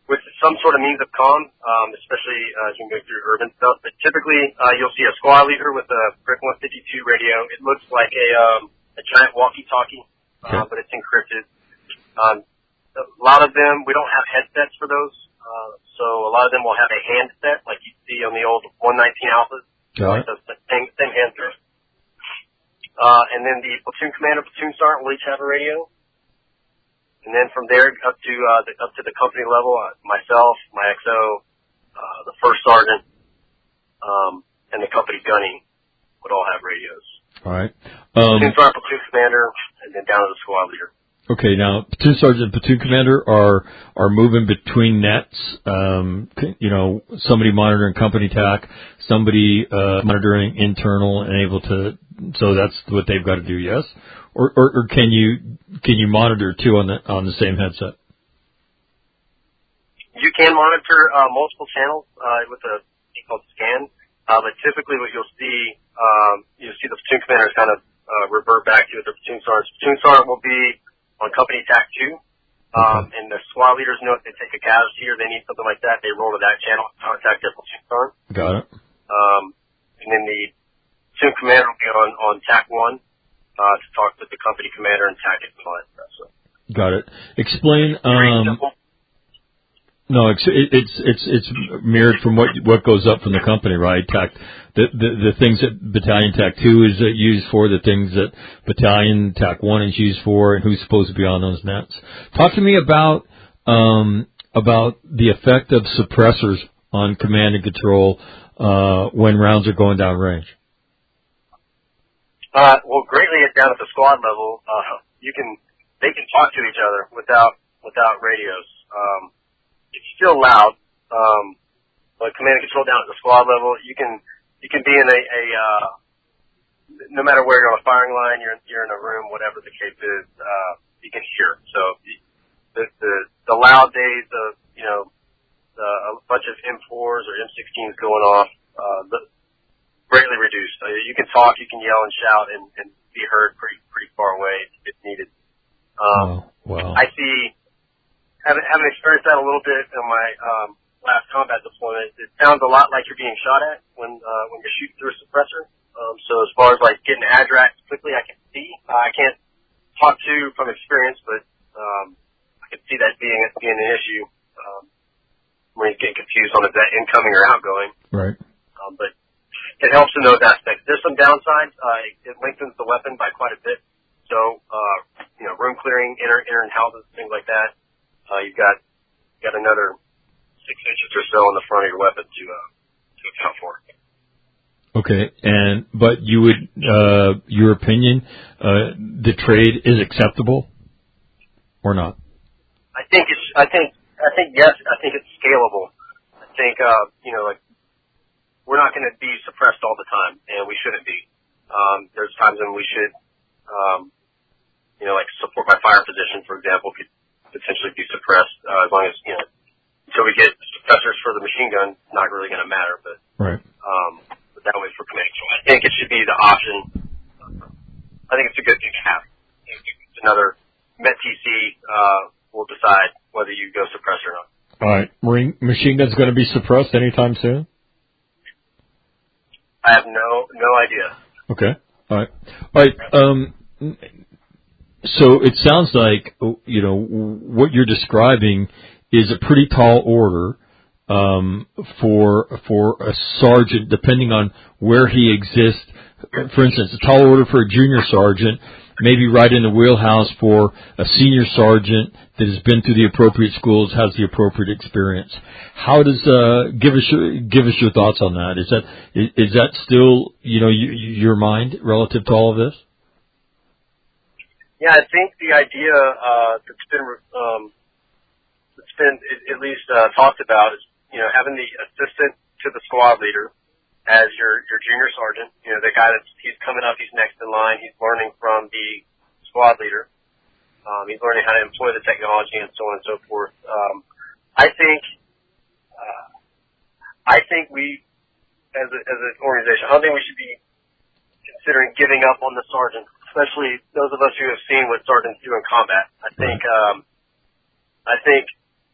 with some sort of means of comm, um, especially uh, as you go through urban stuff. But typically, uh, you'll see a squad leader with a Brick one fifty-two radio. It looks like a um, a giant walkie-talkie, uh, but it's encrypted. Um, a lot of them, we don't have headsets for those, uh, so a lot of them will have a handset, like you see on the old one nineteen Alphas. Got it. So the same, same handset. Uh, and then the platoon commander, platoon sergeant will each have a radio. And then from there up to uh, the, up to the company level, uh, myself, my X O, uh, the first sergeant, um, and the company gunny would all have radios. All right. Um, platoon sergeant, platoon commander, and then down to the squad leader. Okay, now platoon sergeant and platoon commander are are moving between nets. Um, you know, somebody monitoring company T A C, somebody uh, monitoring internal, and able to. So that's what they've got to do. Yes. Or, or, or can you can you monitor two on the on the same headset? You can monitor uh, multiple channels uh, with a thing called scan, uh, but typically what you'll see um, you'll see the platoon commanders kind of uh, revert back to the platoon sergeant. Platoon sergeant will be on company T A C two, um, okay. And the squad leaders know if they take a casualty or they need something like that, they roll to that channel and contact their platoon sergeant. Got it. Um, and then the platoon commander will be on on T A C one. Uh, to talk with the company commander and tactics and all that stuff. So. Got it. Explain. Um, no, it's it's it's it's mirrored from what what goes up from the company, right? Tac, the, the the things that battalion T A C two is used for, the things that battalion T A C one is used for, and who's supposed to be on those nets. Talk to me about um, about the effect of suppressors on command and control uh, when rounds are going down range. Uh, well, greatly down at the squad level, uh, you can, they can talk to each other without, without radios. Um, it's still loud, um, but command and control down at the squad level, you can, you can be in a, a, uh, no matter where you're on a firing line, you're, you're in a room, whatever the case is, uh, you can hear. So the, the, the loud days of, you know, the, a bunch of M fours or M sixteens going off, uh, the, greatly reduced. So you can talk, you can yell and shout, and, and be heard pretty pretty far away if needed. Um, oh, wow. I see, having, having experienced that a little bit in my um, last combat deployment, it sounds a lot like you're being shot at when uh, when you're shooting through a suppressor. Um, so as far as like getting address quickly, I can see. Uh, I can't talk to from experience, but um, I can see that being being an issue um, when you get confused on is that incoming or outgoing. Right. Um, but it helps in those aspects. There's some downsides. Uh, it lengthens the weapon by quite a bit. So, uh, you know, room clearing, inner, inner and houses, things like that. Uh, you've got, got another six inches or so on the front of your weapon to, uh, to account for. Okay. And, but you would, uh, your opinion, uh, the trade is acceptable or not? I think it's, I think, I think yes, I think it's scalable. I think, uh, you know, like, we're not going to be suppressed all the time, and we shouldn't be. Um, there's times when we should, um, you know, like support by fire position, for example, could potentially be suppressed uh, as long as, you know, until we get suppressors for the machine gun, not really going to matter. But, right. um, but that way for command control, I think it should be the option. I think it's a good thing to have. It's another Met T C uh, will decide whether you go suppress or not. All right, Marine machine gun's going to be suppressed anytime soon? I have no no idea. Okay. All right. All right. Um, so it sounds like, you know, what you're describing is a pretty tall order um, for for a sergeant, depending on where he exists. For instance, a tall order for a junior sergeant, maybe right in the wheelhouse for a senior sergeant that has been through the appropriate schools, has the appropriate experience. How does uh, give us your, give us your thoughts on that? Is that is, is that still, you know, you, your mind relative to all of this? Yeah, I think the idea uh, that's been um, that's been at least uh, talked about is, you know, having the assistant to the squad leader as your, your junior sergeant, you know, the guy that's, he's coming up, he's next in line, he's learning from the squad leader, um, he's learning how to employ the technology and so on and so forth. Um, I think, uh, I think we, as a, as an organization, I don't think we should be considering giving up on the sergeant, especially those of us who have seen what sergeants do in combat. I think, um, I think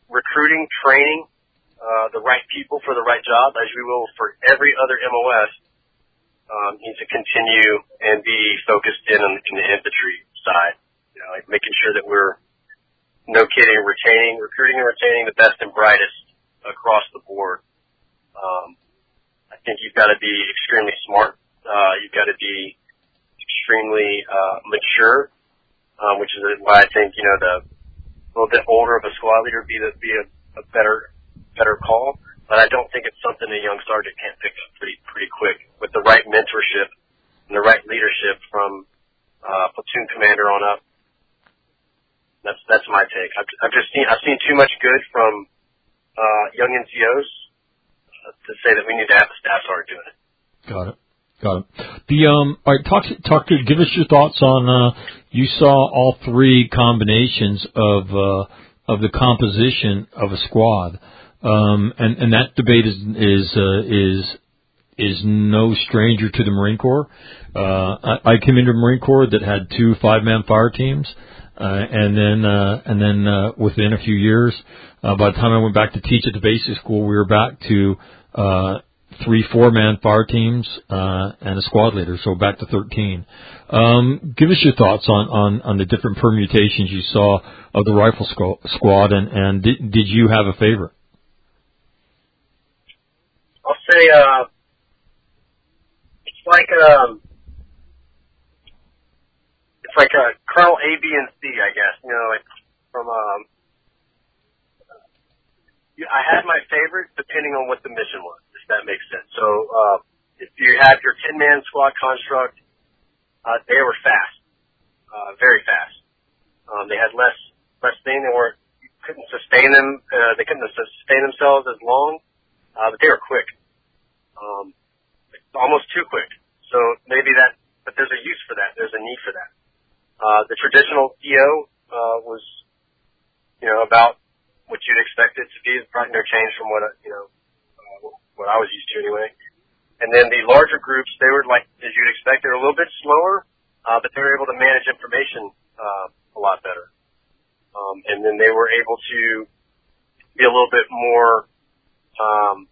recruiting, training uh, the right people for the right job, as we will for every other M O S, um, needs to continue and be focused in on in the infantry side. You know, like making sure that we're, no kidding, retaining, recruiting and retaining the best and brightest across the board. Um, I think you've got to be extremely smart. Uh, you've got to be extremely uh, mature, um, which is why I think, you know, the little bit older of a squad leader would be, the, be a, a better better call. But I don't think it's something a young sergeant can't pick up pretty pretty quick with the right mentorship and the right leadership from uh, platoon commander on up. That's that's my take. I've, I've just seen I've seen too much good from uh, young N C Os to say that we need to have a staff sergeant doing it. Got it. Got it. The um, all right, talk talk to give us your thoughts on. Uh, you saw all three combinations of uh, of the composition of a squad, um, and and that debate is is uh, is is no stranger to the Marine Corps. Uh, I, I came into the Marine Corps that had two five man fire teams, uh, and then uh, and then uh, within a few years, uh, by the time I went back to teach at the basic school, we were back to uh, three four-man fire teams, uh, and a squad leader, so back to thirteen. Um, give us your thoughts on, on, on the different permutations you saw of the rifle squad, and, and did, did you have a favorite? I'll say, uh, it's like, um, it's like a Colonel A, B, and C, I guess, you know, like from, um, I had my favorite depending on what the mission was, if that makes sense. So, uh, if you had your ten-man squad construct, uh, they were fast, uh, very fast. Um, they had less, less thing. They weren't, you couldn't sustain them, uh, they couldn't sustain themselves as long, uh, but they were quick. Um, almost too quick. So maybe that, but there's a use for that. There's a need for that. Uh, the traditional T O, uh, was, you know, about what you'd expect it to be. Probably no change from what, you know, uh, what I was used to anyway. And then the larger groups, they were like, as you'd expect, they were a little bit slower, uh, but they were able to manage information, uh, a lot better. Um, and then they were able to be a little bit more, um,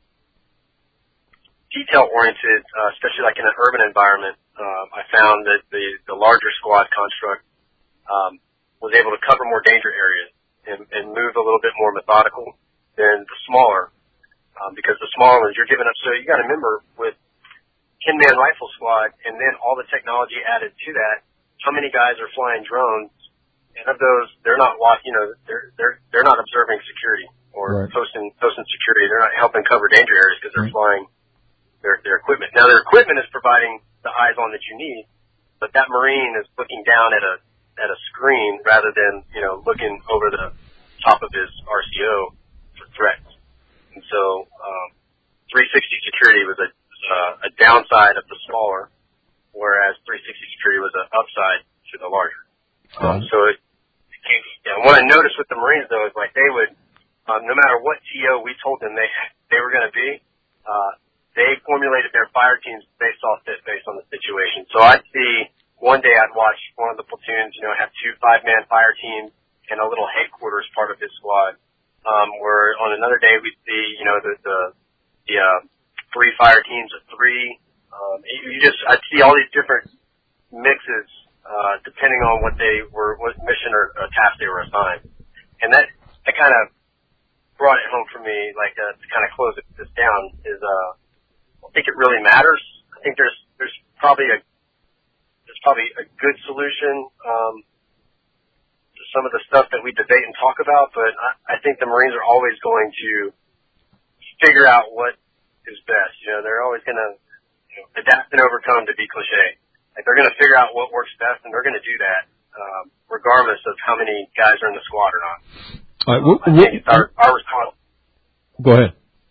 detail oriented, uh, especially like in an urban environment. Uh, I found that the, the larger squad construct, um, was able to cover more danger areas and, and move a little bit more methodical than the smaller, um, because the smaller ones you're giving up. So you got to remember with ten-man rifle squad and then all the technology added to that, how many guys are flying drones? And of those, they're not watching, you know, they're they're they're not observing security or right. posting posting security. They're not helping cover danger areas because they're right. flying their their equipment. Now their equipment is providing the eyes on that you need, but that Marine is looking down at a at a screen rather than, you know, looking over the top of his R C O for threats. And so, um, three sixty security was a, uh, a downside of the smaller, whereas three sixty security was an upside to the larger. Um, so it, it came, yeah, what I noticed with the Marines though is like they would, um, no matter what T O we told them they, they were going to be, uh, they formulated their fire teams based off fit based on the situation. So I'd see, one day I'd watch one of the platoons, you know, have two five-man fire teams and a little headquarters part of his squad. Um, where on another day we'd see, you know, the, the, the, uh, three fire teams of three. Um, you just, I'd see all these different mixes, uh, depending on what they were, what mission or, or task they were assigned. And that, that kind of brought it home for me, like, uh, to kind of close this down is, uh, I don't think it really matters. I think there's, there's probably a, there's probably a good solution, um, to some of the stuff that we debate and talk about, but I, I think the Marines are always going to figure out what is best. You know, they're always going to, you know, adapt and overcome, to be cliche. Like, they're going to figure out what works best, and they're going to do that, um, regardless of how many guys are in the squad or not. All right, what, I think it's our, our responsibility. Go ahead.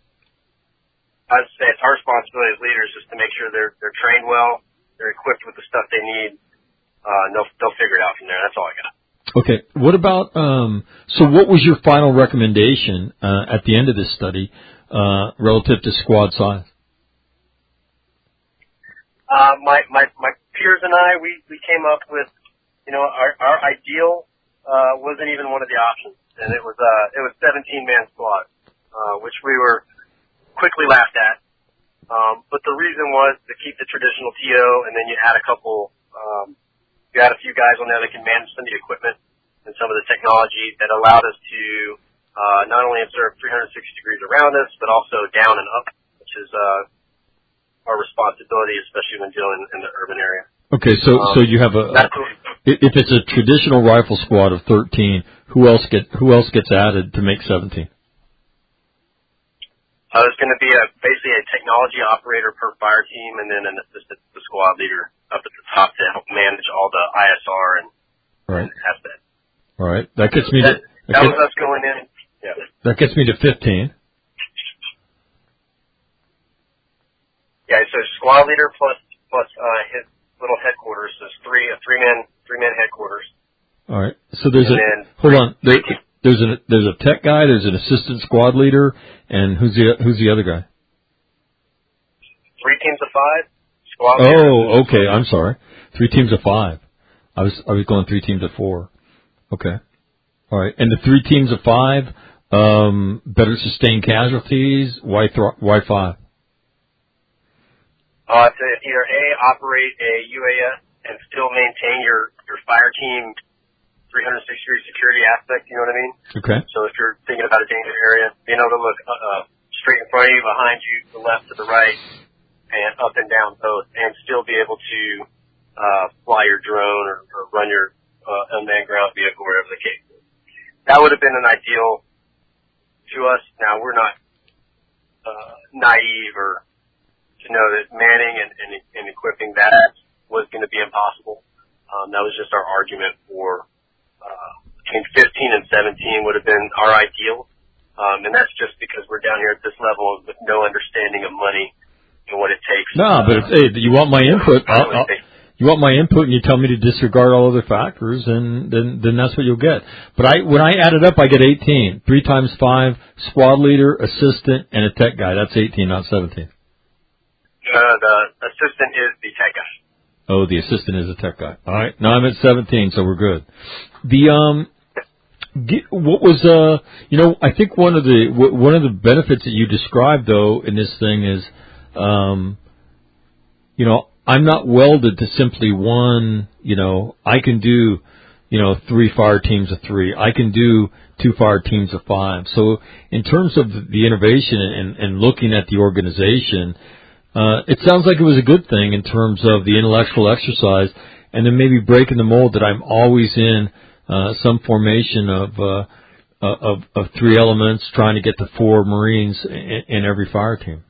I'd say it's our responsibility as leaders just to make sure they're they're trained well, they're equipped with the stuff they need, uh, and they'll they'll figure it out from there. That's all I got. Okay. What about um? So, what was your final recommendation uh, at the end of this study uh, relative to squad size? Uh, my my my peers and I, we we came up with, you know, our our ideal uh, wasn't even one of the options, and it was uh, it was seventeen man squad, uh, which we were quickly laughed at. Um, but the reason was to keep the traditional T O, and then you add a couple, um, you add a few guys on there that can manage some of the equipment and some of the technology that allowed us to uh, not only observe three hundred sixty degrees around us, but also down and up, which is uh, our responsibility, especially when dealing in the urban area. Okay, so um, so you have a, a if it's a traditional rifle squad of thirteen, who else get who else gets added to make seventeen? Uh, there's going to be a basically a technology operator per fire team, and then an assistant the squad leader up at the top to help manage all the I S R and, right. and F S. All right, that gets me. That, to, that, that gets, was us going in. Yeah. That gets me to fifteen. Yeah, so squad leader plus plus uh, his little headquarters. So it's three a three man three man headquarters. All right. So there's and a hold on. There, there's a there's a tech guy. There's an assistant squad leader, and who's the who's the other guy? Three teams of five. Squad oh, leader. okay. I'm sorry. Three teams of five. I was I was going three teams of four. Okay. All right. And the three teams of five, um, better sustain casualties. Why th- why five? Uh, to either A, operate a U A S and still maintain your, your fire team three hundred sixty degree security aspect, you know what I mean? Okay. So if you're thinking about a dangerous area, being able to look uh, uh, straight in front of you, behind you, to the left, to the right, and up and down both, and still be able to uh, fly your drone or, or run your uh, unmanned ground vehicle, wherever the case is. That would have been an ideal to us. Now, we're not uh, naive or to know that manning and, and, and equipping that was going to be impossible. Um, that was just our argument for uh, between fifteen and seventeen would have been our ideal. Um, and that's just because we're down here at this level with no understanding of money and what it takes. No, uh, but if, hey, you want my input, I'll, I'll, you want my input and you tell me to disregard all other factors, and then, then that's what you'll get. But I, when I add it up, I get eighteen. Three times five, squad leader, assistant, and a tech guy. That's eighteen, not seventeen. Uh, the assistant is the tech guy. Oh, the assistant is a tech guy. All right. Now I'm at seventeen, so we're good. The um, get, what was uh, you know, I think one of the w- one of the benefits that you described though in this thing is, um, you know, I'm not welded to simply one. You know, I can do, you know, three fire teams of three. I can do two fire teams of five. So in terms of the innovation and, and looking at the organization. Uh, it sounds like it was a good thing in terms of the intellectual exercise, and then maybe breaking the mold that I'm always in uh, some formation of, uh, of of three elements, trying to get the four Marines in, in every fire team.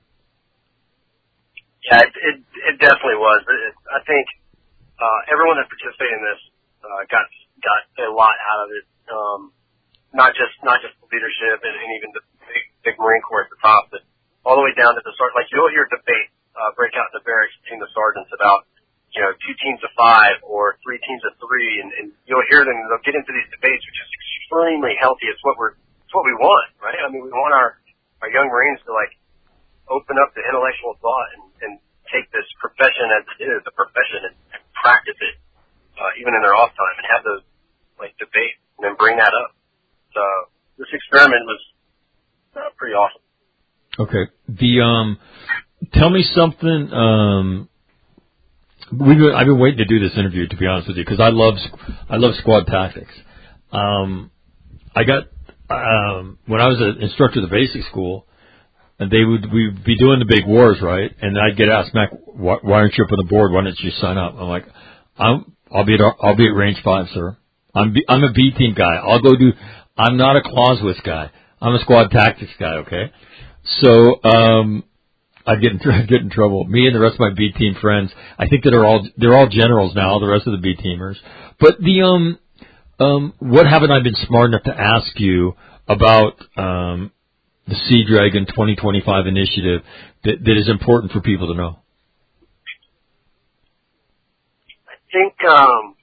Yeah, it it, it definitely was. It, I think uh, everyone that participated in this uh, got got a lot out of it. Um, not just not just the leadership and, and even the big, big Marine Corps at the top, but all the way down to the sergeant. Like you'll hear debate uh, break out in the barracks between the sergeants about, you know, two teams of five or three teams of three, and, and you'll hear them. They'll get into these debates, which is extremely healthy. It's what we're, it's what we want, right? I mean, we want our our young Marines to like open up the intellectual thought and, and take this profession as it is, a profession, and, and practice it uh, even in their off time, and have those like debate and then bring that up. So this experiment was uh, pretty awesome. Okay. The um, tell me something. Um, we've been, I've been waiting to do this interview, to be honest with you, because I love I love squad tactics. Um, I got um, when I was an instructor at the basic school, and they would we'd be doing the big wars, right? And I'd get asked, Mac, why, why aren't you up on the board? Why don't you sign up? I'm like, I'm I'll be at I'll be at range five, sir. I'm B, I'm a B team guy. I'll go do. I'm not a Clausewitz guy. I'm a squad tactics guy. Okay. So, um, I'd get in, I'd get in trouble. Me and the rest of my B team friends, I think that are all, they're all generals now, the rest of the B teamers. But the, um, um, what haven't I been smart enough to ask you about, um, the Sea Dragon twenty twenty-five initiative that, that is important for people to know? I think, um,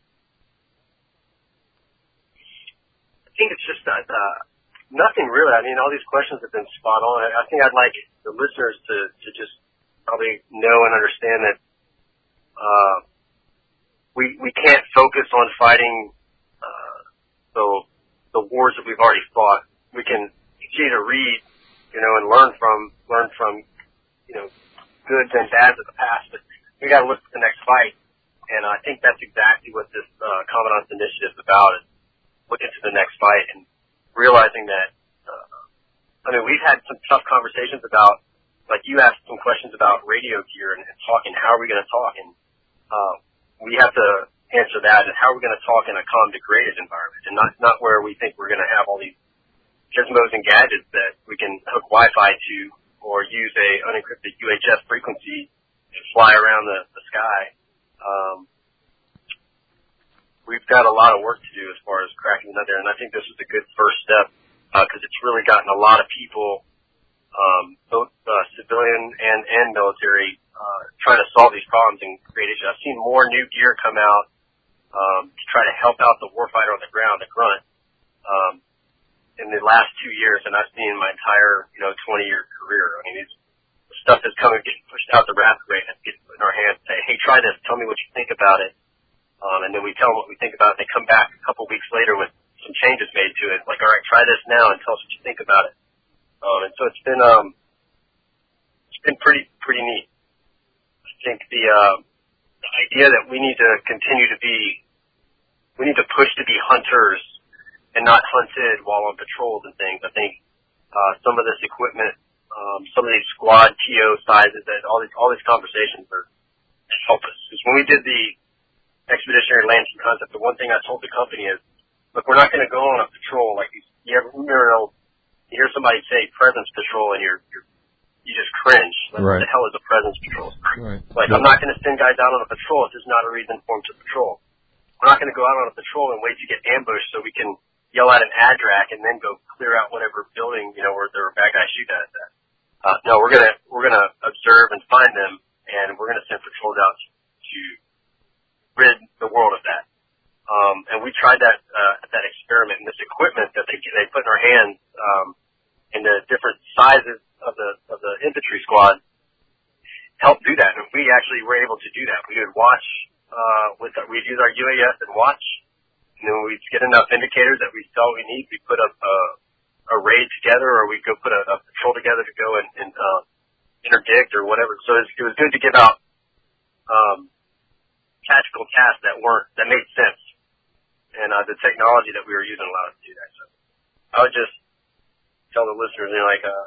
I think it's just that, uh, nothing really. I mean, all these questions have been spot on. I, I think I'd like the listeners to, to just probably know and understand that uh, we we can't focus on fighting uh, So the wars that we've already fought, we can continue to read, you know, and learn from, learn from, you know, goods and bads of the past, but we got to look at the next fight. And I think that's exactly what this uh, Commandant's Initiative is about, is looking to the next fight and realizing that, uh, I mean, we've had some tough conversations about, like you asked some questions about radio gear and, and talking, how are we going to talk? And uh, we have to answer that, and how are we going to talk in a comm-degraded environment, and not, not where we think we're going to have all these gizmos and gadgets that we can hook Wi-Fi to or use a unencrypted U H F frequency to fly around the, the sky. Um, we've got a lot of work to do as far as cracking the nut there, and I think this is a good first step because uh, it's really gotten a lot of people, um, both uh, civilian and, and military, uh, trying to solve these problems and create issues. I've seen more new gear come out um, to try to help out the warfighter on the ground, the grunt, um, in the last two years than I've seen in my entire, you know, twenty-year career. I mean, it's stuff that's coming, getting pushed out the rapid rate and getting put in our hands and say, hey, try this, tell me what you think about it. Um, and then we tell them what we think about it. They come back a couple weeks later with some changes made to it. Like, all right, try this now and tell us what you think about it. Um, and so it's been, um, it's been pretty, pretty neat. I think the, uh, the idea that we need to continue to be, we need to push to be hunters and not hunted while on patrols and things. I think, uh, some of this equipment, Um, some of these squad T O sizes, that all these all these conversations are help us. Because when we did the expeditionary lancing concept, the one thing I told the company is, look, we're not going to go on a patrol like you. You ever you know, you hear somebody say presence patrol and you're, you're you just cringe. Like, right. What the hell is a presence patrol? Right. Like, yep. I'm not going to send guys out on a patrol if there's not a reason for them to patrol. We're not going to go out on a patrol and wait to get ambushed so we can yell at an A D R A C and then go clear out whatever building, you know, where there were bad guys shoot at that. Uh, no, we're gonna, we're gonna observe and find them, and we're gonna send patrols out to rid the world of that. Um, and we tried that, uh, that experiment, and this equipment that they, they put in our hands, um, in the different sizes of the, of the infantry squad helped do that. And we actually were able to do that. We would watch, uh, with, our, we'd use our U A S and watch, and then we'd get enough indicators that we saw we need, we put up, uh, a raid together, or we go put a, a patrol together to go and, and uh, interdict or whatever. So it was, it was good to give out um, tactical tasks that weren't that made sense, and uh, the technology that we were using allowed us to do that. So I would just tell the listeners, you know, like uh,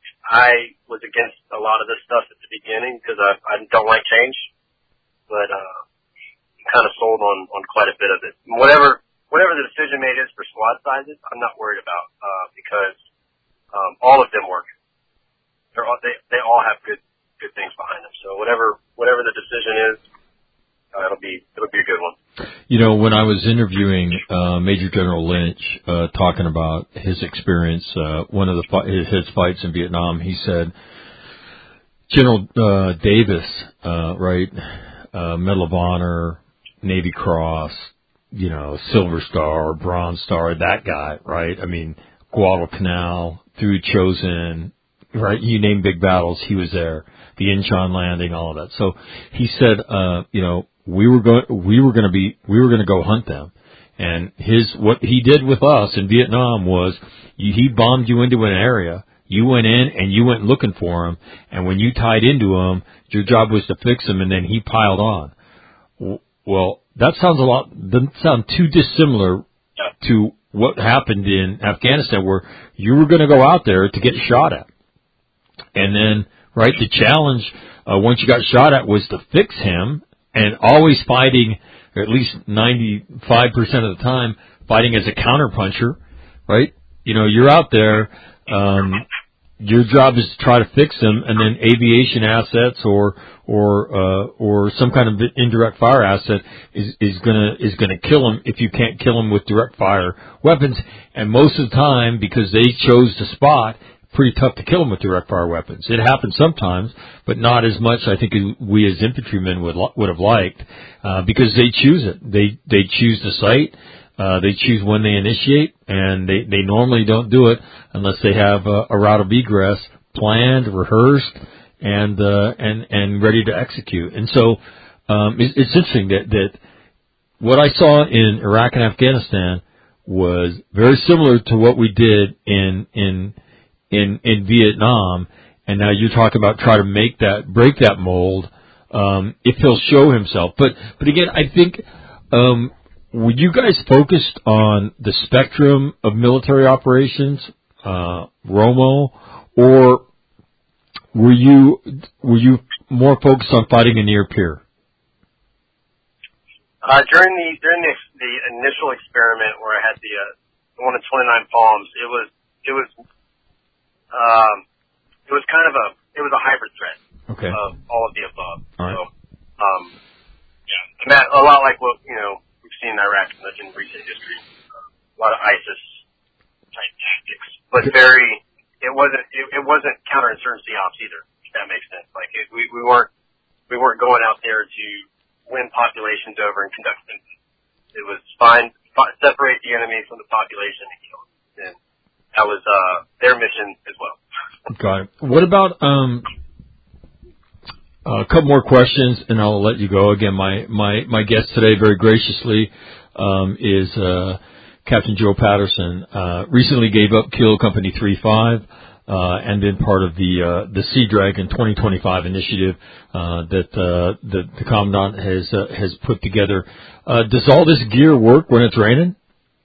I was against a lot of this stuff at the beginning because I, I don't like change, but uh, I'm kind of sold on on quite a bit of it. Whatever. Whatever the decision made is for squad sizes, I'm not worried about, uh, because, um, all of them work. They're all, they, they all have good, good things behind them. So whatever, whatever the decision is, uh, it'll be, it'll be a good one. You know, when I was interviewing, uh, Major General Lynch, uh, talking about his experience, uh, one of the, his, his fights in Vietnam, he said, General, uh, Davis, uh, right, uh, Medal of Honor, Navy Cross, you know, Silver Star, Bronze Star, that guy, right? I mean, Guadalcanal, through Chosin, right? You name big battles, he was there. The Incheon landing, all of that. So he said, uh, you know, we were going, we were going to be, we were going to go hunt them. And his, what he did with us in Vietnam was, he bombed you into an area. You went in and you went looking for him. And when you tied into him, your job was to fix him, and then he piled on. Well, that sounds a lot, doesn't sound too dissimilar to what happened in Afghanistan, where you were going to go out there to get shot at. And then, right, the challenge, uh, once you got shot at, was to fix him, and always fighting, or at least ninety-five percent of the time, fighting as a counterpuncher, right? You know, you're out there, um, your job is to try to fix them, and then aviation assets or or uh, or some kind of indirect fire asset is is gonna is gonna kill them if you can't kill them with direct fire weapons. And most of the time, because they chose to spot, pretty tough to kill them with direct fire weapons. It happens sometimes, but not as much, I think, as we as infantrymen would would have liked, uh, because they choose it. They they choose the site. Uh, they choose when they initiate, and they, they normally don't do it unless they have a, a route of egress planned, rehearsed, and, uh, and, and ready to execute. And so, um, it, it's interesting that, that what I saw in Iraq and Afghanistan was very similar to what we did in in in in Vietnam, and now you're talking about try to make that break that mold um, if he'll show himself. But but again, I think um, were you guys focused on the spectrum of military operations, uh, Romo, or were you were you more focused on fighting a near peer? Uh, during the during the, the initial experiment where I had the, uh, the one at twenty-nine Palms, it was it was um, it was kind of a it was a hybrid threat okay. of all of the above. All right. So, um, yeah, and that, a lot like what you know we've seen in Iraq in recent history, uh, a lot of ISIS type tactics, but very it wasn't it, it wasn't counterinsurgency ops either. If that makes sense. Like it, we we weren't we weren't going out there to win populations over and conduct them. It was find, find separate the enemy from the population and kill them. And that was uh, their mission as well. Got it. What about um, a couple more questions, and I'll let you go. Again, my my my guest today, very graciously, um, is uh, Captain Joe Patterson. Uh, recently gave up Kilo Company three five. Uh, and been part of the uh, the Sea Dragon twenty twenty-five initiative uh, that uh, the, the Commandant has uh, has put together. Uh, does all this gear work when it's raining?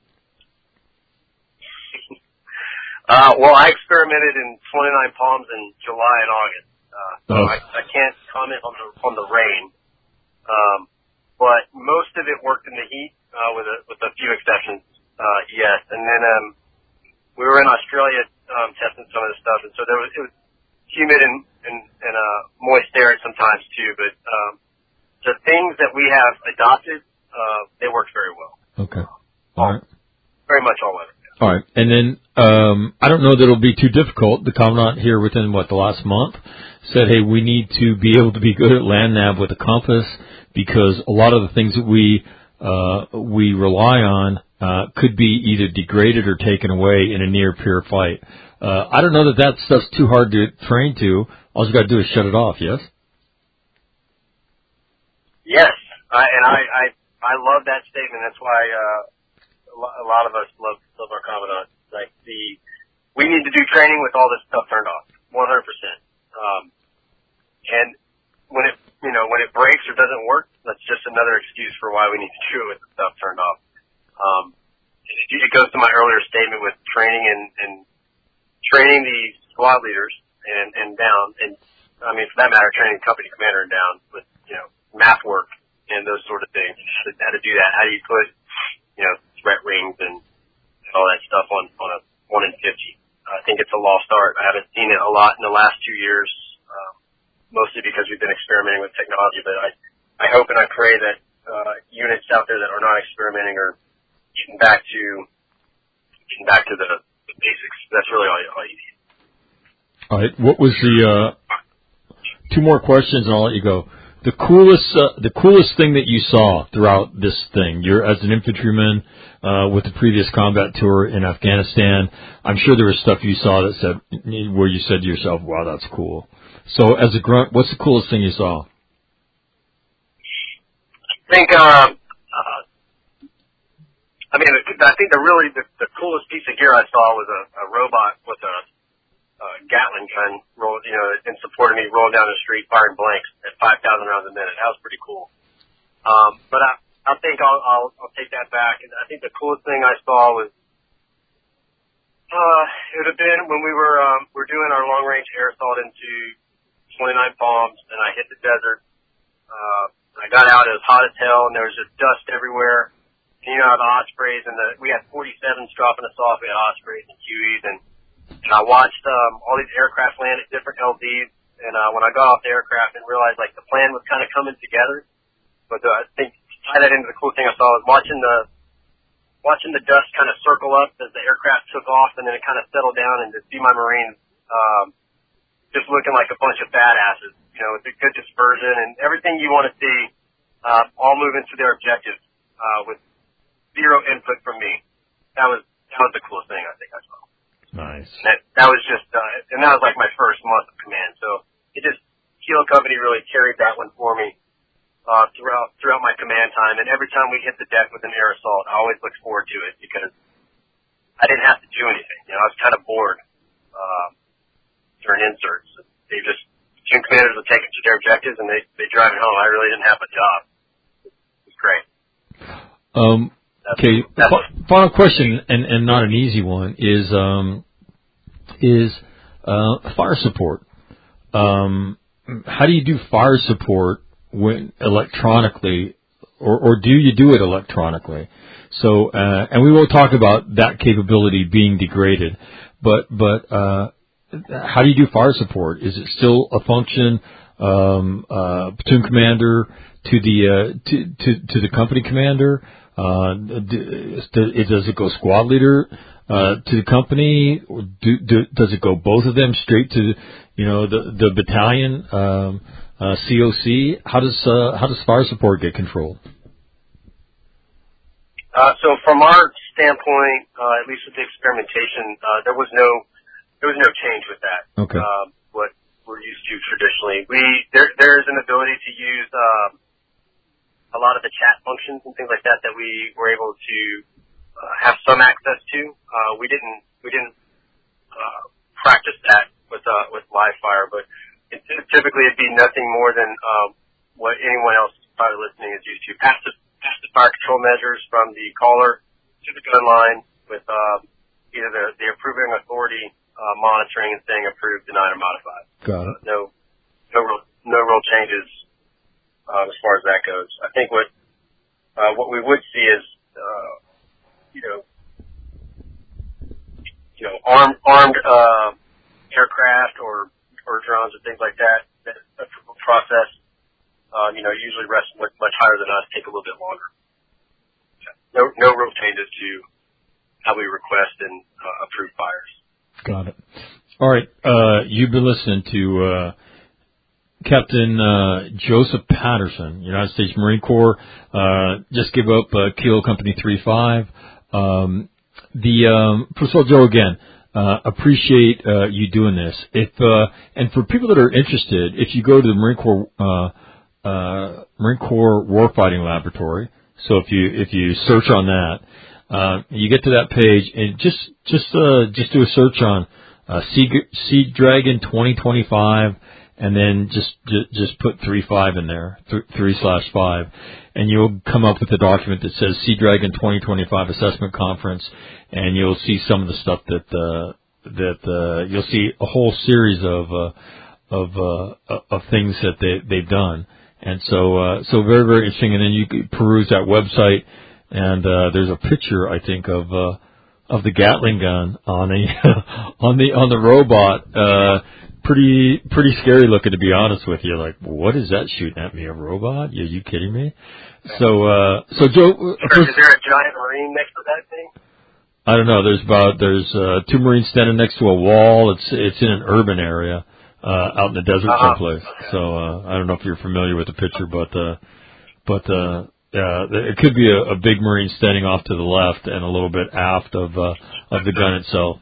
Uh, well, I experimented in twenty-nine Palms in July and August, uh, so oh. I, I can't comment on the on the rain. Um, but most of it worked in the heat, uh, with a with a few exceptions. Uh, yes, and then um, we were in Australia. Um, testing some of the stuff, and so there was, it was humid and, and, and uh, moist air sometimes too, but um, the things that we have adopted, uh, they work very well. Okay. All right. Very much all weather. Yeah. All right. And then, um, I don't know that it'll be too difficult. The Commandant here within, what, the last month said, hey, we need to be able to be good at land nav with a compass because a lot of the things that we, uh, we rely on Uh, could be either degraded or taken away in a near-peer fight. Uh, I don't know that that stuff's too hard to train to. All you got to do is shut it off, yes? Yes, I, and I, I I love that statement. That's why uh, a lot of us love, love our Commandant. Like the, we need to do training with all this stuff turned off, one hundred percent. Um, and when it, you know, when it breaks or doesn't work, that's just another excuse for why we need to do it with the stuff turned off. Um, it goes to my earlier statement with training and, and training the squad leaders and, and down, and I mean, for that matter, training company commander and down with, you know, math work and those sort of things. How to, how to do that. How do you put, you know, threat rings and all that stuff on, on a one in fifty. I think it's a lost art. I haven't seen it a lot in the last two years, um, mostly because we've been experimenting with technology, but I, I hope and I pray that, uh, units out there that are not experimenting are getting back to getting back to the, the basics. That's really all you, all you need. All right. What was the uh, two more questions, and I'll let you go. The coolest, uh, the coolest thing that you saw throughout this thing. You're as an infantryman uh, with the previous combat tour in Afghanistan. I'm sure there was stuff you saw that said where you said to yourself, "Wow, that's cool." So, as a grunt, what's the coolest thing you saw? I think. Um, uh, I mean, I think the really the, the coolest piece of gear I saw was a, a robot with a, a Gatling gun, roll, you know, in support of me rolling down the street firing blanks at five thousand rounds a minute. That was pretty cool. Um, but I, I think I'll, I'll, I'll take that back. And I think the coolest thing I saw was, uh, it would have been when we were, um, we were doing our long range air assault into twenty-nine Palms, and I hit the desert. Uh, I got out, it was hot as hell, and there was just dust everywhere. You know, the Ospreys and the, we had forty-sevens dropping us off. We had Ospreys and Hueys, and, and I watched, um, all these aircraft land at different L Ds. And, uh, when I got off the aircraft and realized, like, the plan was kind of coming together. But, uh, I think, tie that into the cool thing I saw was watching the, watching the dust kind of circle up as the aircraft took off, and then it kind of settled down, and to see my Marines, um, just looking like a bunch of badasses, you know, with a good dispersion and everything you want to see, uh, all moving to their objectives, uh, with zero input from me. That was that was the coolest thing I think I saw. Nice. That that was just, uh, and that was like my first month of command. So it just Kilo Company really carried that one for me uh, throughout throughout my command time. And every time we hit the deck with an air assault, I always look forward to it because had a board uh, during inserts. They just platoon commanders would take it to their objectives and they they drive it home. I really didn't have a job. It was great. Um, that's, okay, that's F- final question, and, and not an easy one, is um, is uh, fire support. Um, how do you do fire support when electronically, or, or do you do it electronically? So, uh, and we will talk about that capability being degraded, but but uh, how do you do fire support? Is it still a function, um, uh, platoon commander to the uh, to, to to the company commander? Uh, do, does it go squad leader uh, to the company? Do, do, does it go both of them straight to, you know, the the battalion um, uh, C O C? How does uh, how does fire support get controlled? Uh, so from our standpoint, uh, at least with the experimentation, uh, there was no there was no change with that. Okay. Uh, what we're used to traditionally, we there there is an ability to use uh, a lot of the chat functions and things like that that we were able to uh, have some access to. Uh, we didn't we didn't uh, practice that with uh, with live fire, but it, typically it'd be nothing more than uh, what anyone else probably listening is used to. Passive passive fire control measures from the caller to the gun line with uh, either the, the approving authority uh, monitoring and saying approved, denied, or modified. Got it. Uh, no, no real, no real changes uh, as far as that goes. I think what uh, what we would see is, uh, you know, you know, armed armed uh, aircraft or or drones or things like that. That approval process. Uh, you know, usually rests much, much higher than us, take a little bit longer. No, no real changes to how we request and uh, approve fires. Got it. All right. Uh, you've been listening to uh, Captain uh, Joseph Patterson, United States Marine Corps. Uh, just give up uh, Kilo Company three five. Um, the um, first of all, Joe, again, uh, appreciate uh, you doing this. If uh, and for people that are interested, if you go to the Marine Corps. Uh, Uh, Marine Corps Warfighting Laboratory. So if you if you search on that, uh, you get to that page and just just uh, just do a search on uh, Sea, Sea Dragon twenty twenty-five, and then just just, just put three five in there, th- three slash five, and you'll come up with a document that says Sea Dragon twenty twenty-five Assessment Conference, and you'll see some of the stuff that uh, that uh, you'll see a whole series of uh, of uh, of things that they they've done. And so, uh, so very, very interesting. And then you could peruse that website, and uh, there's a picture, I think, of uh, of the Gatling gun on the on the on the robot. Uh, pretty, pretty scary looking, to be honest with you. Like, what is that shooting at me? A robot? Are you kidding me? So, uh, so Joe, First, is there a giant Marine next to that thing? I don't know. There's about there's uh, two Marines standing next to a wall. It's it's in an urban area. Uh, out in the desert uh-huh. someplace. Okay. So, uh, I don't know if you're familiar with the picture, but, uh, but, uh, yeah, it could be a, a big Marine standing off to the left and a little bit aft of, uh, of the gun itself.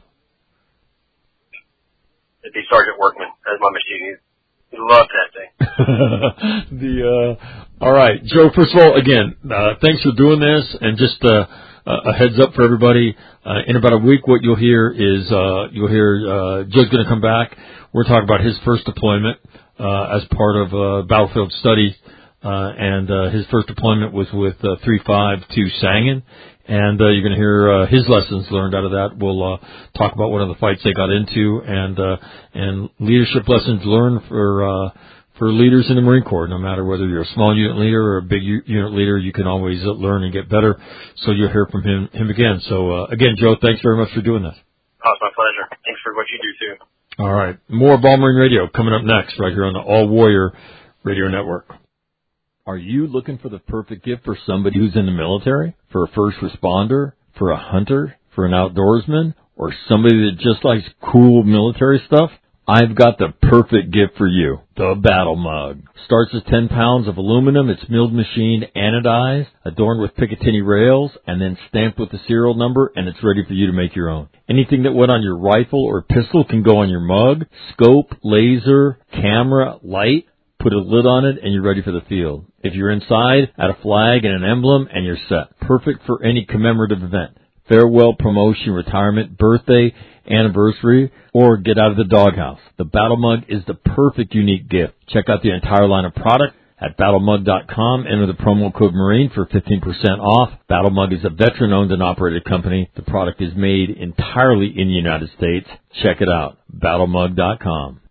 It'd be Sergeant Workman. That's my machine. He loved that thing. the, uh, all right. Joe, first of all, again, uh, thanks for doing this, and just, uh, a heads up for everybody. Uh, in about a week, what you'll hear is, uh, you'll hear, uh, Joe's gonna come back. We're talking about his first deployment uh, as part of a battlefield study, uh, and uh, his first deployment was with uh, three five to Sangin, and uh, you're going to hear uh, his lessons learned out of that. We'll uh, talk about one of the fights they got into, and uh, and leadership lessons learned for uh, for leaders in the Marine Corps. No matter whether you're a small unit leader or a big u- unit leader, you can always uh, learn and get better. So you'll hear from him him again. So uh, again, Joe, thanks very much for doing this. Oh, it's my pleasure. Thanks for what you do too. All right. More of All Marine Radio coming up next right here on the All Warrior Radio Network. Are you looking for the perfect gift for somebody who's in the military, for a first responder, for a hunter, for an outdoorsman, or somebody that just likes cool military stuff? I've got the perfect gift for you, the Battle Mug. Starts as ten pounds of aluminum. It's milled machined, anodized, adorned with Picatinny rails, and then stamped with the serial number, and it's ready for you to make your own. Anything that went on your rifle or pistol can go on your mug. Scope, laser, camera, light. Put a lid on it, and you're ready for the field. If you're inside, add a flag and an emblem, and you're set. Perfect for any commemorative event. farewell, promotion, retirement, birthday, anniversary, or get out of the doghouse. The Battle Mug is the perfect unique gift. Check out the entire line of product at battle mug dot com. Enter the promo code Marine for fifteen percent off. Battle Mug is a veteran-owned and operated company. The product is made entirely in the United States. Check it out, battle mug dot com.